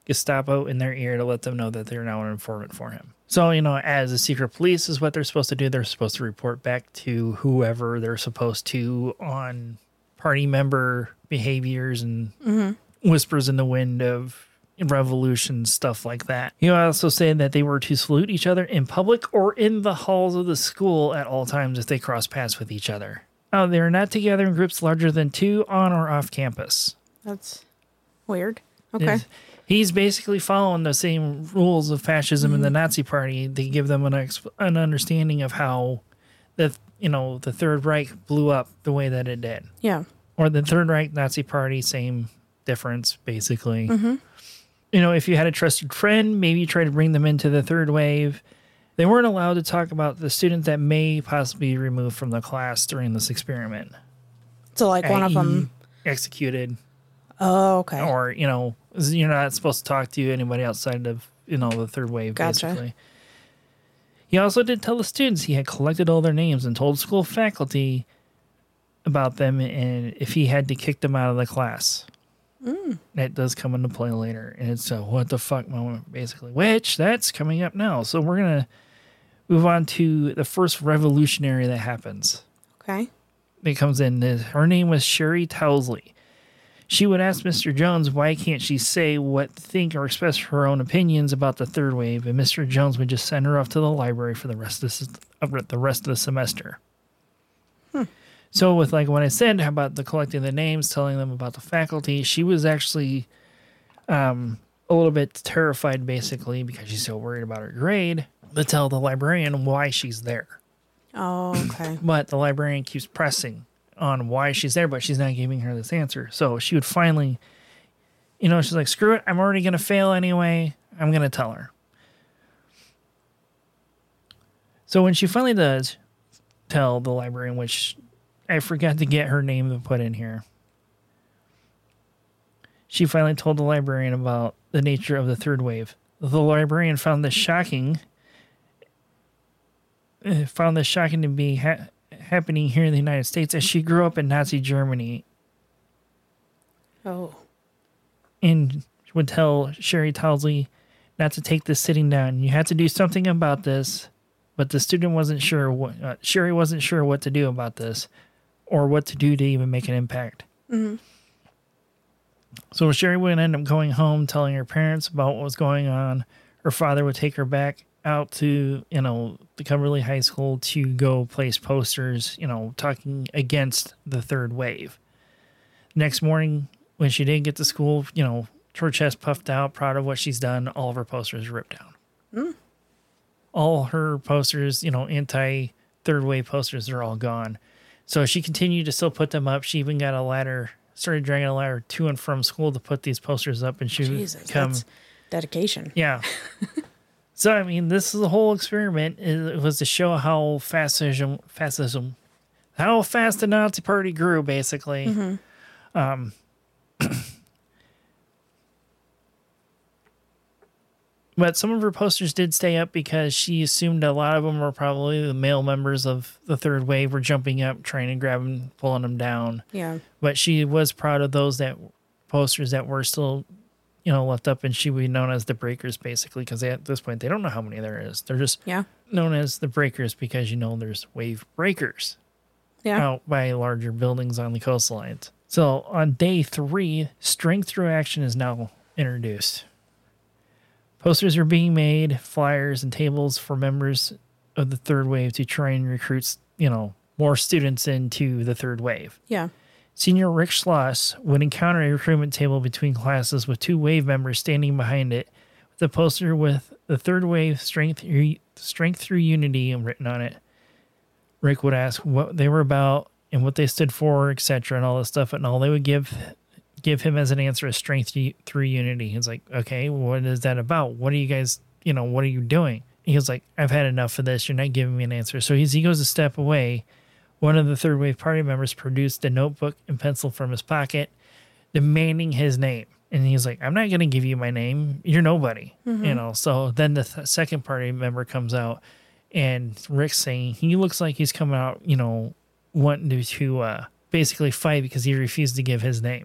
A: Gestapo in their ear to let them know that they're now an informant for him. So, you know, as a secret police is what they're supposed to do. They're supposed to report back to whoever they're supposed to on party member behaviors and mm-hmm. whispers in the wind of revolution, stuff like that. He also said that they were to salute each other in public or in the halls of the school at all times if they cross paths with each other. Uh, they're not together in groups larger than two on or off campus.
B: That's weird. Okay.
A: He's basically following the same rules of fascism mm-hmm. and the Nazi Party. They give them an ex- an understanding of how the you know the Third Reich blew up the way that it did.
B: Yeah.
A: Or the Third Reich Nazi Party, same difference basically.
B: Mm-hmm.
A: You know, if you had a trusted friend, maybe you try to bring them into the third wave. They weren't allowed to talk about the students that may possibly be removed from the class during this experiment.
B: So, like, one of them
A: executed.
B: Oh, okay.
A: Or, you know, you're not supposed to talk to anybody outside of, you know, the third wave,
B: gotcha.
A: Basically. He also did tell the students he had collected all their names and told school faculty about them and if he had to kick them out of the class. Mm. That does come into play later. And it's a what the fuck moment, basically. Which, that's coming up now. So we're going to move on to the first revolutionary that happens.
B: Okay.
A: That comes in. Her name was Sherry Tousley. She would ask Mister Jones why can't she say what, think, or express her own opinions about the third wave, and Mister Jones would just send her off to the library for the rest of the, the rest of the semester. Hmm. So with like what I said about the collecting the names, telling them about the faculty, she was actually um, a little bit terrified, basically, because she's so worried about her grade, to tell the librarian why she's there.
B: Oh, okay.
A: But the librarian keeps pressing on why she's there, but she's not giving her this answer. So she would finally, you know, she's like, screw it, I'm already going to fail anyway. I'm going to tell her. So when she finally does tell the librarian, which I forgot to get her name to put in here, she finally told the librarian about the nature of the third wave. The librarian found this shocking, found this shocking to be ha- happening here in the United States as she grew up in Nazi Germany.
B: Oh.
A: And would tell Sherry Tousley not to take this sitting down. You had to do something about this, but the student wasn't sure what, uh, Sherry wasn't sure what to do about this or what to do to even make an impact.
B: Mm-hmm.
A: So Sherry would end up going home, telling her parents about what was going on. Her father would take her back out to, you know, the Cumberland High School to go place posters, you know, talking against the third wave. Next morning, when she did get to school, you know, her chest puffed out, proud of what she's done, all of her posters ripped down.
B: Mm.
A: All her posters, you know, anti-third wave posters are all gone. So she continued to still put them up. She even got a ladder, started dragging a ladder to and from school to put these posters up, and she
B: Jesus,
A: would come.
B: That's dedication.
A: Yeah. So, I mean, this is the whole experiment. It was to show how fascism, fascism, how fast the Nazi Party grew, basically.
B: Mm-hmm.
A: Um, but some of her posters did stay up because she assumed a lot of them were probably the male members of the third wave were jumping up, trying to grab them, pulling them down.
B: Yeah.
A: But she was proud of those that posters that were still, you know, left up, and she would be known as the Breakers, basically, because at this point they don't know how many there is. They're just
B: yeah.
A: known as the Breakers because, you know, there's wave breakers
B: yeah.
A: out by larger buildings on the coastlines. So on day three, strength through action is now introduced. Posters are being made, flyers and tables for members of the third wave to try and recruit, you know, more students into the third wave.
B: Yeah.
A: Senior Rick Schloss would encounter a recruitment table between classes with two wave members standing behind it, with a poster with the third wave strength, strength through unity written on it. Rick would ask what they were about and what they stood for, et cetera, and all this stuff, and all they would give give him as an answer is strength through unity. He's like, okay, what is that about? What are you guys, you know, what are you doing? He was like, I've had enough of this. You're not giving me an answer. So as he goes a step away, one of the third wave party members produced a notebook and pencil from his pocket, demanding his name. And he's like, I'm not going to give you my name. You're nobody, mm-hmm. you know? So then the th- second party member comes out, and Rick's saying he looks like he's coming out, you know, wanting to, to uh, basically fight because he refused to give his name.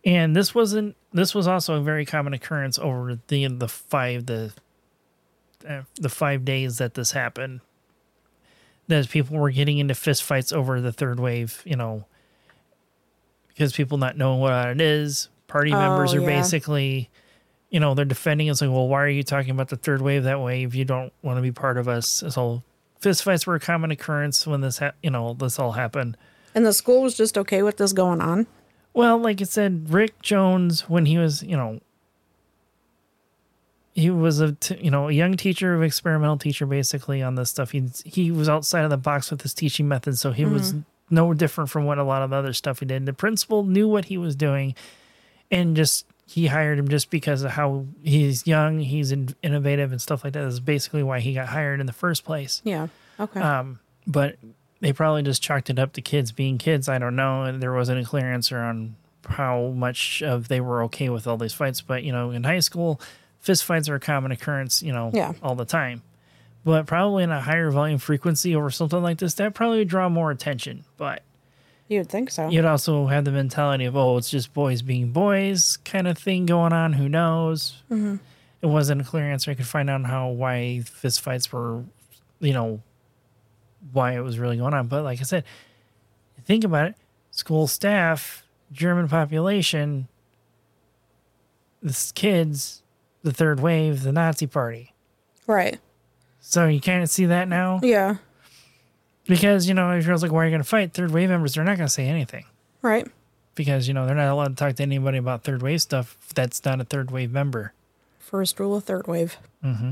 A: And this wasn't. This was also a very common occurrence over the the five the uh, the five days that this happened. That people were getting into fistfights over the third wave. You know, because people not knowing what it is. Party
B: Oh,
A: members are
B: yeah.
A: basically, you know, they're defending. It's like, well, why are you talking about the third wave that way if you don't want to be part of us? So fistfights were a common occurrence when this, ha- you know, this all happened.
B: And the school was just okay with this going on?
A: Well, like I said, Rick Jones, when he was, you know, he was a, t- you know, a young teacher, an experimental teacher, basically on this stuff. He he was outside of the box with his teaching methods, so he was no different from what a lot of the other stuff he did. The principal knew what he was doing, and just he hired him just because of how he's young, he's in, innovative, and stuff like that. That's basically why he got hired in the first place.
B: Yeah. Okay.
A: Um, but they probably just chalked it up to kids being kids. I don't know. And there wasn't a clear answer on how much of they were okay with all these fights. But, you know, in high school, fist fights are a common occurrence, you know,
B: Yeah.
A: all the time. But probably in a higher volume frequency over something like this, that probably would draw more attention. But
B: You would think so.
A: you'd also have the mentality of, oh, it's just boys being boys kind of thing going on. Who knows?
B: Mm-hmm.
A: It wasn't a clear answer. I could find out how why fist fights were, you know, why it was really going on. But like I said, think about it. School staff, German population, this kids, the third wave, the Nazi party.
B: Right.
A: So you kind of see that now?
B: Yeah.
A: Because, you know, if you're like, why are you going to fight? Third wave members, they're not going to say anything.
B: Right.
A: Because, you know, they're not allowed to talk to anybody about third wave stuff that's not a third wave member.
B: First rule of third wave.
A: Mm-hmm.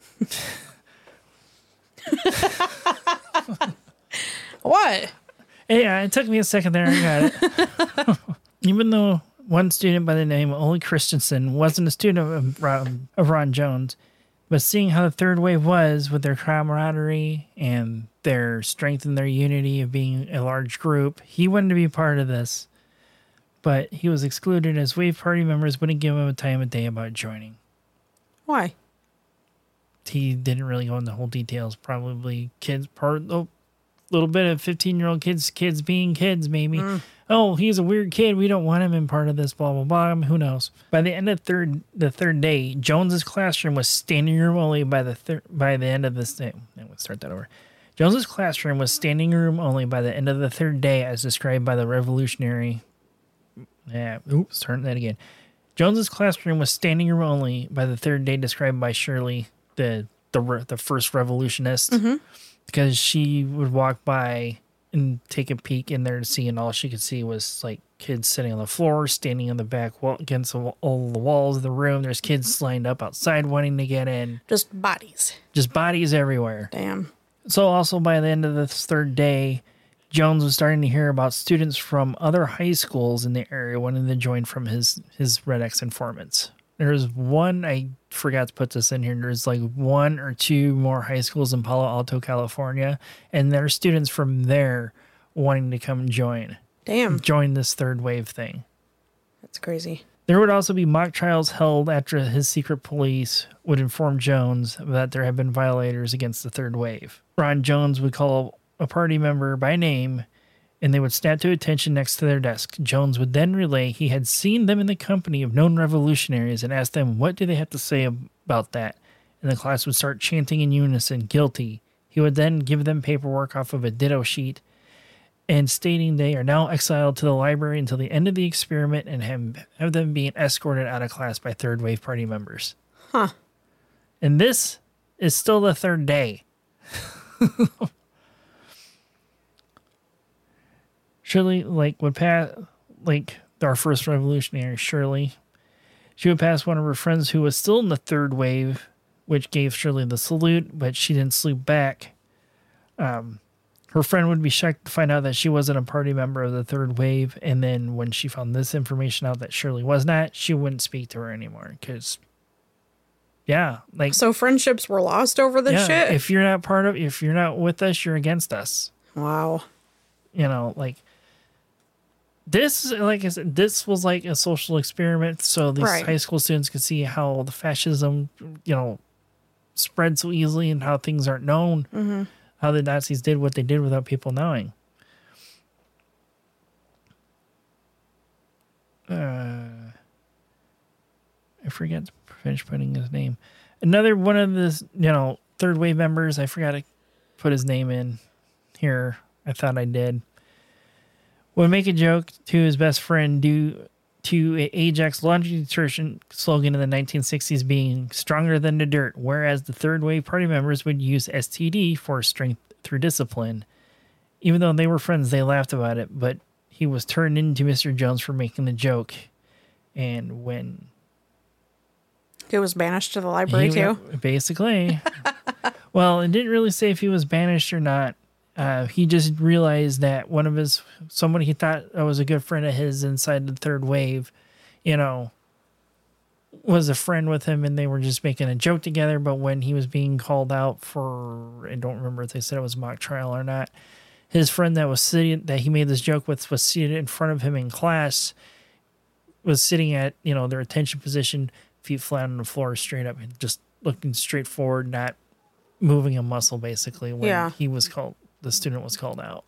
B: What?
A: Yeah, it took me a second there. I got it. Even though one student by the name of Ole Christensen wasn't a student of Ron, of Ron Jones, but seeing how the third wave was with their camaraderie and their strength and their unity of being a large group, he wanted to be part of this. But he was excluded as wave party members wouldn't give him a time of day about joining.
B: Why?
A: He didn't really go into whole details. Probably kids, part a little bit of fifteen-year-old kids, kids being kids, maybe.
B: Mm.
A: Oh, he's a weird kid. We don't want him in part of this. Blah blah blah. Who knows? By the end of third, the third day, Jones's classroom was standing room only. By the thir- by the end of this day, I'm gonna start that over. Jones's classroom was standing room only by the end of the third day, as described by the revolutionary. Yeah, oops, starting that again. Jones's classroom was standing room only by the third day, described by Shirley, the the the first revolutionist,
B: Mm-hmm.
A: because she would walk by and take a peek in there to see, and all she could see was like kids sitting on the floor, standing on the back wall against the, all the walls of the room. There's kids lined up outside wanting to get in,
B: Just bodies.
A: just bodies everywhere.
B: Damn.
A: So also by the end of this third day, Jones was starting to hear about students from other high schools in the area wanting to join from his, his Red X informants. There's one, I forgot to put this in here, there's like one or two more high schools in Palo Alto, California, and there are students from there wanting to come join,
B: Damn.
A: join this third wave thing.
B: That's crazy.
A: There would also be mock trials held after his secret police would inform Jones that there had been violators against the third wave. Ron Jones would call a party member by name, and they would snap to attention next to their desk. Jones would then relay he had seen them in the company of known revolutionaries and ask them what do they have to say about that. And the class would start chanting in unison, guilty. He would then give them paperwork off of a ditto sheet and stating they are now exiled to the library until the end of the experiment and have, have them being escorted out of class by third wave party members.
B: Huh.
A: And this is still the third day. Shirley, like, would pass, like, our first revolutionary, Shirley, she would pass one of her friends who was still in the third wave, which gave Shirley the salute, but she didn't salute back. Um, her friend would be shocked to find out that she wasn't a party member of the third wave, and then when she found this information out that Shirley was not, she wouldn't speak to her anymore, because, yeah, like...
B: So friendships were lost over this
A: yeah,
B: shit?
A: if you're not part of, if you're not with us, you're against us.
B: Wow.
A: You know, like... This, like I said, this was like a social experiment, so these
B: Right.
A: high school students could see how the fascism, you know, spread so easily and how things aren't known,
B: Mm-hmm.
A: how the Nazis did what they did without people knowing. uh, I forget to finish putting his name. Another one of the, you know, third wave members, I forgot to put his name in here. I thought I did. Would make a joke to his best friend due to a Ajax laundry detergent slogan in the nineteen sixties being stronger than the dirt, whereas the third wave party members would use S T D for strength through discipline. Even though they were friends, they laughed about it, but he was turned into Mister Jones for making the joke. And when
B: he was banished to the library
A: he,
B: too?
A: Basically. Well, it didn't really say if he was banished or not. Uh, he just realized that one of his, someone he thought was a good friend of his inside the third wave, you know, was a friend with him and they were just making a joke together. But when he was being called out for, I don't remember if they said it was mock trial or not, his friend that was sitting, that he made this joke with, was seated in front of him in class, was sitting at, you know, their attention position, feet flat on the floor, straight up, and just looking straight forward, not moving a muscle, basically, when
B: yeah.
A: he was called, the student was called out.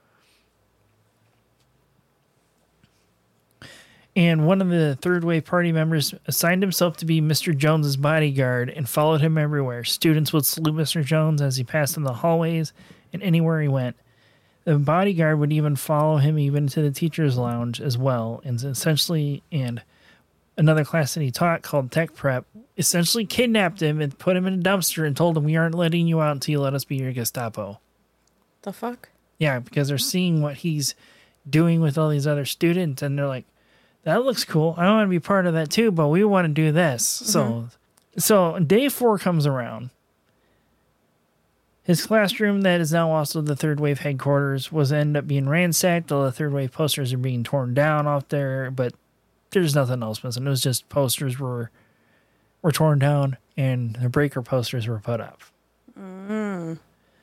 A: And one of the third wave party members assigned himself to be Mister Jones's bodyguard and followed him everywhere. Students would salute Mister Jones as he passed in the hallways and anywhere he went. The bodyguard would even follow him even to the teacher's lounge as well. And essentially, and another class that he taught called Tech Prep essentially kidnapped him and put him in a dumpster and told him, we aren't letting you out until you let us be your Gestapo.
B: The fuck?
A: Yeah, because they're seeing what he's doing with all these other students, and they're like, that looks cool. I want to be part of that too, but we want to do this. Mm-hmm. So, so day four comes around. His classroom, that is now also the third wave headquarters, was end up being ransacked. All the third wave posters are being torn down off there, but there's nothing else missing. It was just posters were were torn down and the breaker posters were put up.
B: Mm.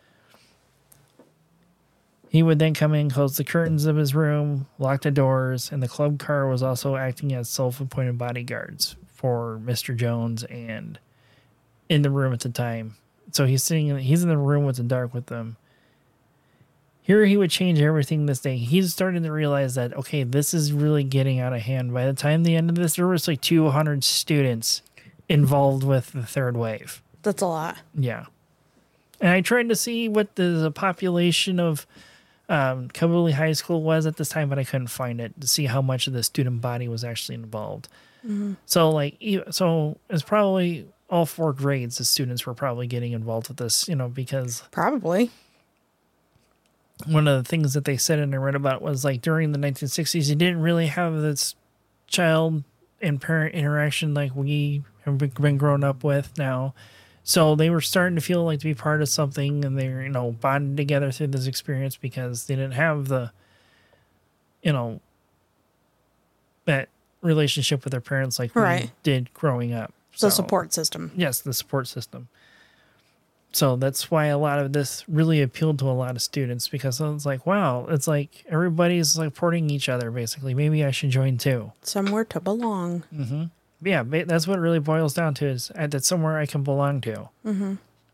A: He would then come in, close the curtains of his room, lock the doors, and the club car was also acting as self-appointed bodyguards for Mister Jones and in the room at the time. So he's sitting, he's in the room with the dark with them. Here he would change everything this day. He's starting to realize that, okay, this is really getting out of hand. By the time the end of this, there was like two hundred students involved with the third wave.
B: That's a lot.
A: Yeah. And I tried to see what the, the population of um, Kabuli High School was at this time, but I couldn't find it to see how much of the student body was actually involved. Mm-hmm. So like, so it's probably all four grades. The students were probably getting involved with this, you know, because
B: probably
A: one of the things that they said and I read about was like during the nineteen sixties, you didn't really have this child and parent interaction like we have been grown up with now. So they were starting to feel like to be part of something, and they were, you know, bonded together through this experience because they didn't have the, you know, that relationship with their parents like
B: right.
A: we did growing up. So,
B: the support system.
A: Yes, the support system. So that's why a lot of this really appealed to a lot of students, because it's like, wow, it's like everybody's like supporting each other, basically. Maybe I should join too.
B: Somewhere to belong.
A: Mm-hmm. Yeah, that's what it really boils down to, is that somewhere I can belong to.
B: Mm-hmm.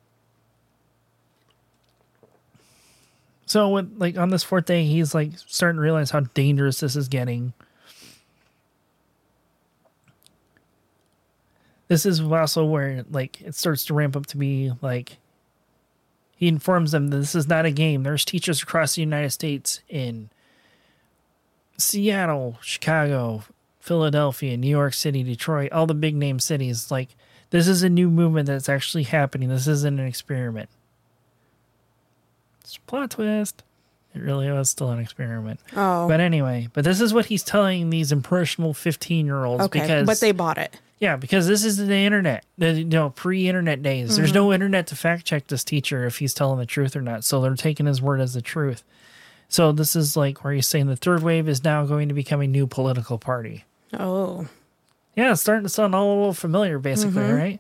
A: So with, like on this fourth day, he's like starting to realize how dangerous this is getting. This is also where like it starts to ramp up to be like, he informs them that this is not a game. There's teachers across the United States in Seattle, Chicago, Philadelphia, New York City, Detroit, all the big name cities. Like, this is a new movement that's actually happening. This isn't an experiment. It's a plot twist. It really was still an experiment.
B: Oh.
A: But anyway, but this is what he's telling these impressionable fifteen-year-olds.
B: Okay,
A: because,
B: but they bought it.
A: Yeah, because this is the internet. The, you know, pre-internet days. Mm-hmm. There's no internet to fact-check this teacher if he's telling the truth or not. So they're taking his word as the truth. So this is like where he's saying the third wave is now going to become a new political party.
B: Oh.
A: Yeah, it's starting to sound all a little familiar, basically,
B: mm-hmm.
A: right?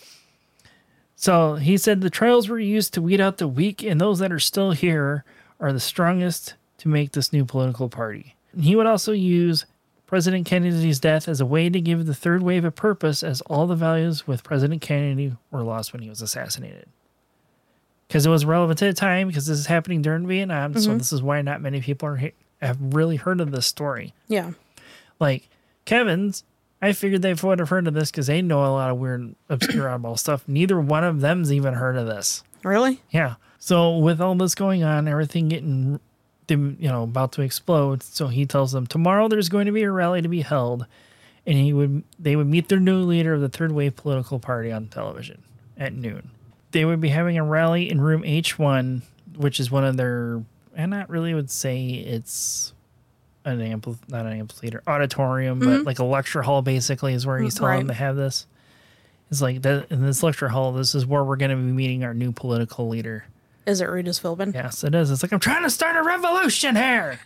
A: So he said the trials were used to weed out the weak, and those that are still here are the strongest to make this new political party. And he would also use President Kennedy's death as a way to give the third wave a purpose, as all the values with President Kennedy were lost when he was assassinated. Because it was relevant to the time, because this is happening during Vietnam, mm-hmm. so this is why not many people are have really heard of this story.
B: Yeah.
A: Like, Kevin's, I figured they would have heard of this because they know a lot of weird, obscure oddball stuff. Neither one of them's even heard of this.
B: Really?
A: Yeah. So with all this going on, everything getting, you know, about to explode. So he tells them tomorrow there's going to be a rally to be held, and he would they would meet their new leader of the third wave political party on television at noon. They would be having a rally in room H one, which is one of their, and not really would say it's an ampli, not an amphitheater, auditorium, mm-hmm. but like a lecture hall basically is where he's telling
B: right.
A: them to have this. It's like that in this lecture hall, this is where we're going to be meeting our new political leader.
B: Is it Regis Philbin?
A: Yes, it is. It's like, I'm trying to start a revolution here.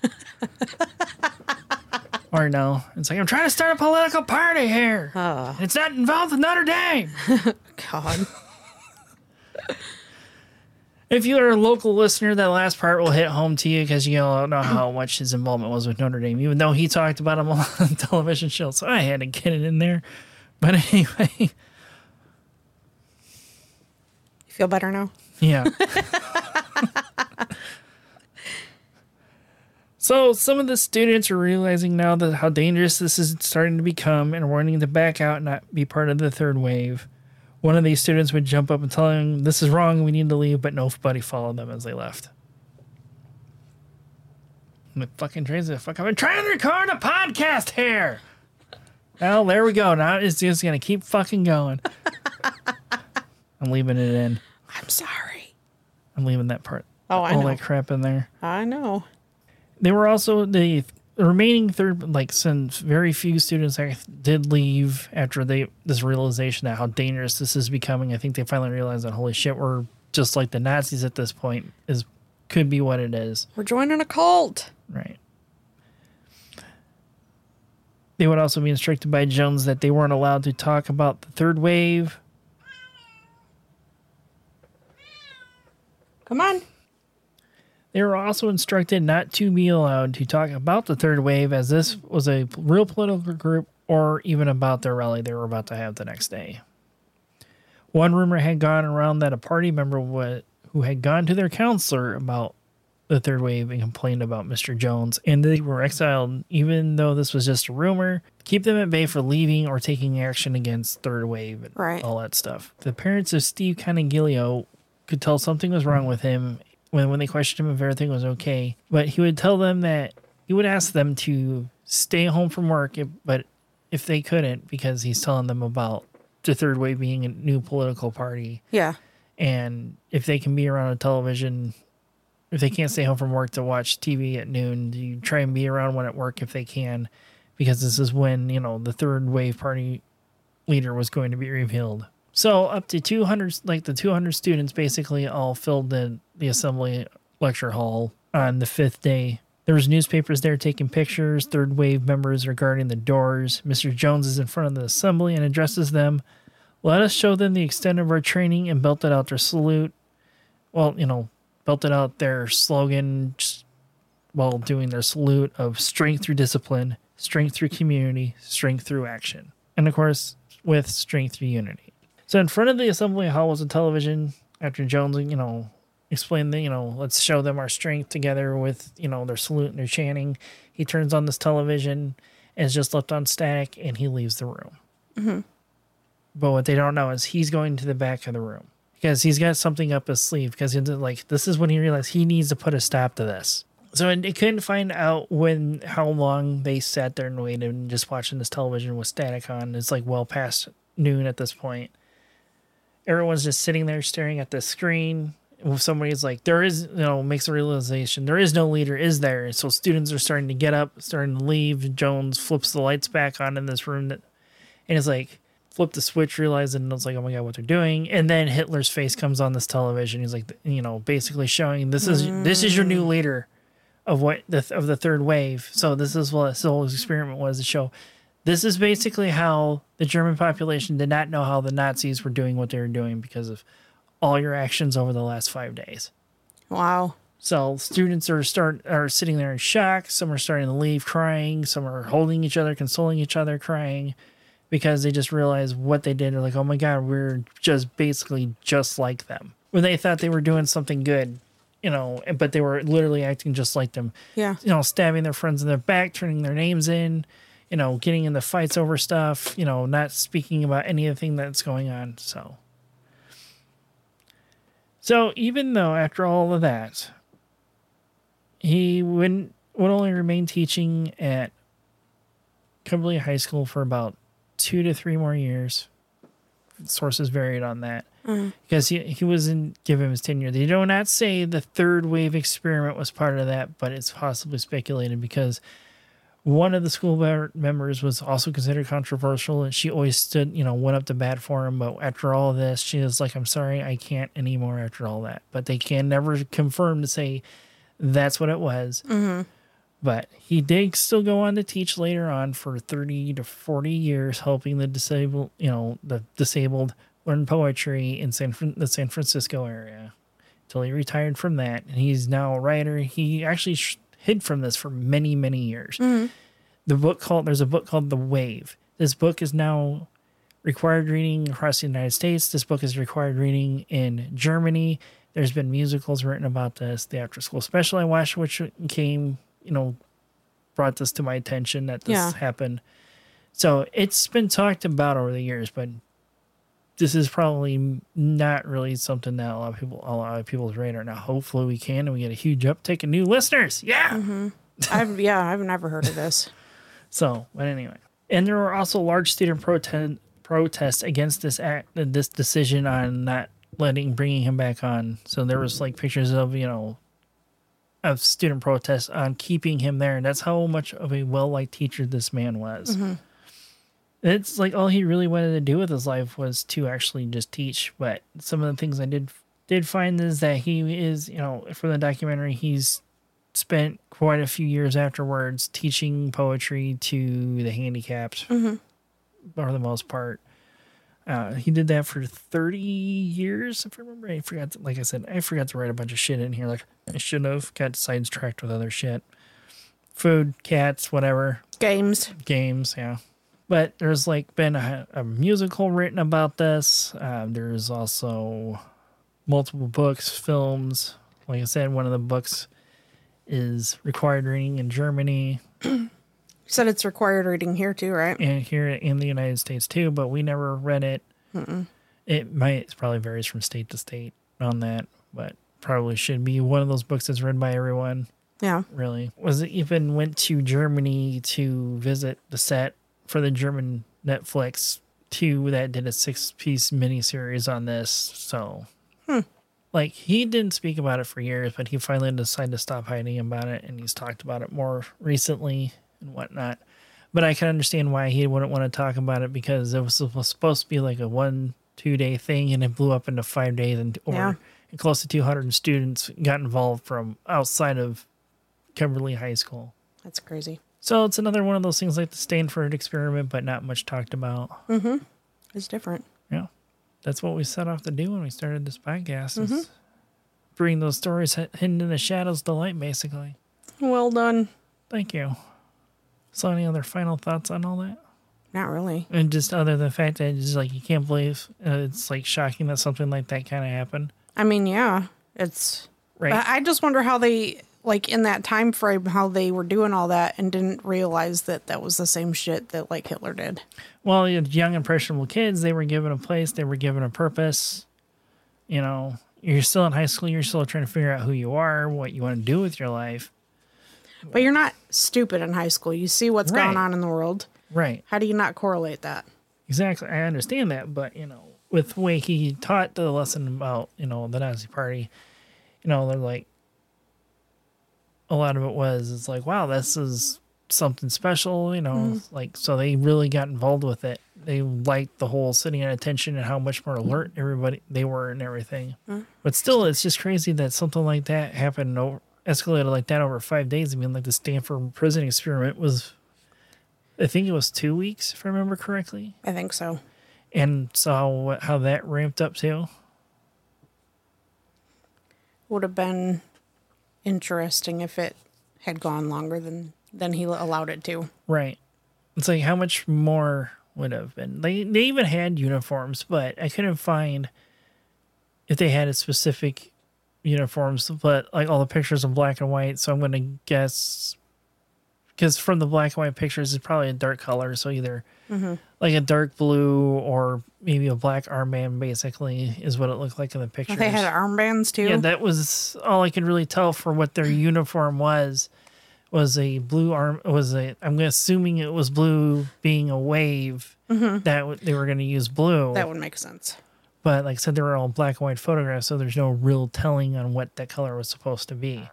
A: Or no, it's like, I'm trying to start a political party here.
B: Uh.
A: It's not involved with Notre Dame.
B: God.
A: If you're a local listener, that last part will hit home to you because you don't know how much his involvement was with Notre Dame, even though he talked about him on television shows. So I had to get it in there. But anyway. You
B: feel better now?
A: Yeah. So some of the students are realizing now that how dangerous this is starting to become and wanting to back out and not be part of the third wave. One of these students would jump up and tell him, this is wrong, we need to leave, but nobody followed them as they left. And the fucking trains the fuck up. I'm trying to record a podcast here. Well, there we go. Now it's just going to keep fucking going. I'm leaving it in.
B: I'm sorry.
A: I'm leaving that part.
B: Oh, I
A: all
B: know.
A: that crap in there.
B: I know.
A: They were also the remaining third, like, since very few students did leave after they this realization that how dangerous this is becoming. I think they finally realized that holy shit, we're just like the Nazis at this point. Is could be what it is.
B: We're joining a cult,
A: right? They would also be instructed by Jones that they weren't allowed to talk about the third wave.
B: Come on.
A: They were also instructed not to be allowed to talk about the third wave as this was a real political group or even about their rally they were about to have the next day. One rumor had gone around that a party member would, who had gone to their counselor about the third wave and complained about Mister Jones, and they were exiled even though this was just a rumor, keep them at bay for leaving or taking action against third wave and
B: right.
A: all that stuff. The parents of Steve Canigilio could tell something was wrong with him when when they questioned him if everything was okay. But he would tell them that he would ask them to stay home from work, if, but if they couldn't, because he's telling them about the third wave being a new political party.
B: Yeah.
A: And if they can be around a television, if they can't stay home from work to watch T V at noon, you try and be around when at work if they can, because this is when, you know, the third wave party leader was going to be revealed. So up to two hundred, like the two hundred students basically all filled the, the assembly lecture hall on the fifth day. There was newspapers there taking pictures. Third wave members are guarding the doors. Mister Jones is in front of the assembly and addresses them. Let us show them the extent of our training and belted out their salute. Well, you know, belted out their slogan while doing their salute of strength through discipline, strength through community, strength through action. And of course, with strength through unity. So in front of the assembly hall was a television after Jones, you know, explained that, you know, let's show them our strength together with, you know, their salute and their chanting. He turns on this television and is just left on static and he leaves the room.
B: Mm-hmm.
A: But what they don't know is he's going to the back of the room because he's got something up his sleeve because he's like, this is when he realized he needs to put a stop to this. So it, it couldn't find out when, how long they sat there and waited and just watching this television with static on. It's like well past noon at this point. Everyone's just sitting there staring at the screen. Somebody's like, there is, you know, makes a realization. There is no leader, is there? So students are starting to get up, starting to leave. Jones flips the lights back on in this room. That, and it's like, flip the switch, realizing it's like, oh my God, what they're doing. And then Hitler's face comes on this television. He's like, you know, basically showing this is, mm. this is your new leader of what the, of the third wave. So this is what this whole experiment was to show. This is basically how the German population did not know how the Nazis were doing what they were doing because of all your actions over the last five days.
B: Wow.
A: So students are start are sitting there in shock. Some are starting to leave crying. Some are holding each other, consoling each other, crying because they just realized what they did. They're like, oh my God, we're just basically just like them. When they thought they were doing something good, you know, but they were literally acting just like them.
B: Yeah.
A: You know, stabbing their friends in their back, turning their names in, you know, getting into fights over stuff, you know, not speaking about anything that's going on. So, so even though after all of that, he wouldn't, would only remain teaching at Kimberly High School for about two to three more years. Sources varied on that. Mm-hmm. Because he, he wasn't given his tenure. They do not say the third wave experiment was part of that, but it's possibly speculated because one of the school members was also considered controversial, and she always stood, you know, went up to bat for him. But after all of this, she was like, I'm sorry, I can't anymore after all that. But they can never confirm to say that's what it was. Mm-hmm. But he did still go on to teach later on for thirty to forty years, helping the disabled, you know, the disabled learn poetry in San the San Francisco area until he retired from that. And he's now a writer. He actually sh- hid from this for many, many years. Mm-hmm. The book called, there's a book called The Wave. This book is now required reading across the United States. This book is required reading in Germany. There's been musicals written about this. The after school special I watched, which came, you know, brought this to my attention that this yeah. happened. So it's been talked about over the years, but this is probably not really something that a lot of people, a lot of people's radar. Now, hopefully we can, and we get a huge uptake of new listeners. Yeah.
B: Mm-hmm. I've, yeah, I've never heard of this.
A: So, but anyway, and there were also large student protest protests against this act, this decision on not letting, bringing him back on. So there was like pictures of, you know, of student protests on keeping him there. And that's how much of a well-liked teacher this man was. Mm-hmm. It's like all he really wanted to do with his life was to actually just teach. But some of the things I did did find is that he is, you know, for the documentary, he's spent quite a few years afterwards teaching poetry to the handicapped, mm-hmm. for the most part. Uh, he did that for thirty years, if I remember. I forgot, to, like I said, I forgot to write a bunch of shit in here. Like I should have. Got sidetracked with other shit. Food, cats, whatever.
B: Games.
A: Games, yeah. But there's like been a, a musical written about this. Uh, there's also multiple books, films. Like I said, one of the books is required reading in Germany.
B: You said it's required reading here too, right?
A: And here in the United States too, but we never read it. Mm-mm. It might, it probably varies from state to state on that, but probably should be one of those books that's read by everyone.
B: Yeah.
A: Really. Was it even went to Germany to visit the set for the German Netflix two that did a six-piece miniseries on this. So, hmm. like, he didn't speak about it for years, but he finally decided to stop hiding about it, and he's talked about it more recently and whatnot. But I can understand why he wouldn't want to talk about it, because it was supposed to be like a one, two-day thing, and it blew up into five days, and or yeah. and close to two hundred students got involved from outside of Kimberly High School.
B: That's crazy.
A: So it's another one of those things like the Stanford experiment, but not much talked about.
B: Mm-hmm. It's different.
A: Yeah. That's what we set off to do when we started this podcast, mm-hmm. is bring those stories hidden in the shadows to light, basically.
B: Well done.
A: Thank you. So any other final thoughts on all that?
B: Not really.
A: And just other than the fact that it's like, you can't believe, uh, it's like shocking that something like that kind of happened.
B: I mean, yeah, it's right. I just wonder how they, like in that time frame, how they were doing all that and didn't realize that that was the same shit that like Hitler did.
A: Well, young impressionable kids, they were given a place, they were given a purpose. You know, you're still in high school, you're still trying to figure out who you are, what you want to do with your life.
B: But you're not stupid in high school. You see what's right. going on in the world.
A: Right.
B: How do you not correlate that?
A: Exactly. I understand that, but, you know, with the way he taught the lesson about, you know, the Nazi Party, you know, they're like, a lot of it was, it's like, wow, this is something special, you know, mm-hmm. like, so they really got involved with it. They liked the whole sitting at attention and how much more alert everybody, they were and everything. Mm-hmm. But still, it's just crazy that something like that happened, over, escalated like that over five days. I mean, like the Stanford prison experiment was, I think it was two weeks, if I remember correctly.
B: I think so.
A: And so how that ramped up too.
B: Would have been interesting if it had gone longer than, than he allowed it to.
A: Right. It's like, how much more would have been? They, they even had uniforms, but I couldn't find if they had a specific uniforms, but like all the pictures are black and white. So I'm going to guess because from the black and white pictures, it's probably a dark color. So either
B: Mm-hmm.
A: like a dark blue or maybe a black armband, basically, is what it looked like in the pictures.
B: They had armbands too.
A: Yeah, that was all I could really tell for what their uniform was. Was a blue arm? Was a? I'm assuming it was blue, being a wave
B: Mm-hmm.
A: that w- they were going to use blue.
B: That would make sense.
A: But like I said, they were all black and white photographs, so there's no real telling on what that color was supposed to be.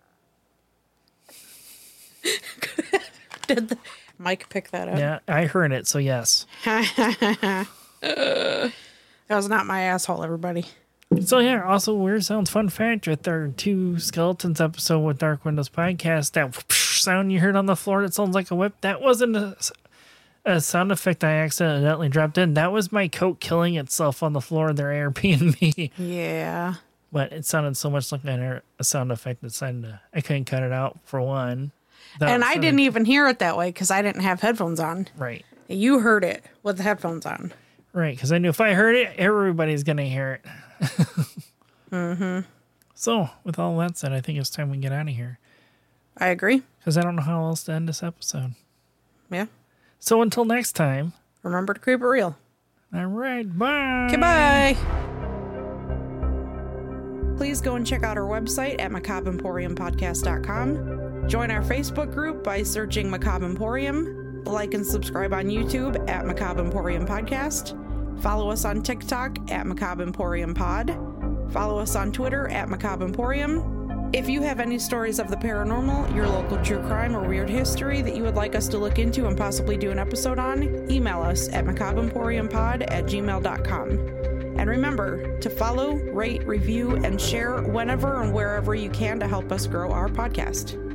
B: Did the Mike pick that up?
A: Yeah, I heard it, so yes.
B: That was not my asshole, everybody.
A: So yeah, also Weird Sounds fun fact with our two skeletons episode with Dark Windows podcast, that whoosh sound you heard on the floor that sounds like a whip, that wasn't a, a sound effect I accidentally dropped in. That was my coat killing itself on the floor of their Airbnb.
B: Yeah.
A: But it sounded so much like an air, a sound effect that decided to, I couldn't cut it out for one. That
B: And I
A: sounded-
B: didn't even hear it that way because I didn't have headphones on.
A: Right.
B: You heard it with the headphones on.
A: Right, because I knew if I heard it, everybody's going to hear it.
B: Mm-hmm.
A: So, with all that said, I think it's time we get out of here.
B: I agree.
A: Because I don't know how else to end this episode.
B: Yeah.
A: So, until next time.
B: Remember to keep it real.
A: All right, bye.
B: Goodbye. Please go and check out our website at macabre emporium podcast dot com. Join our Facebook group by searching Macabre Emporium. Like and subscribe on YouTube at Macabre Emporium Podcast. Follow us on TikTok at Macabre Emporium Pod. Follow us on Twitter at Macabre Emporium. If you have any stories of the paranormal, your local true crime, or weird history that you would like us to look into and possibly do an episode on, email us at macabre emporium pod at gmail dot com. And remember to follow, rate, review, and share whenever and wherever you can to help us grow our podcast.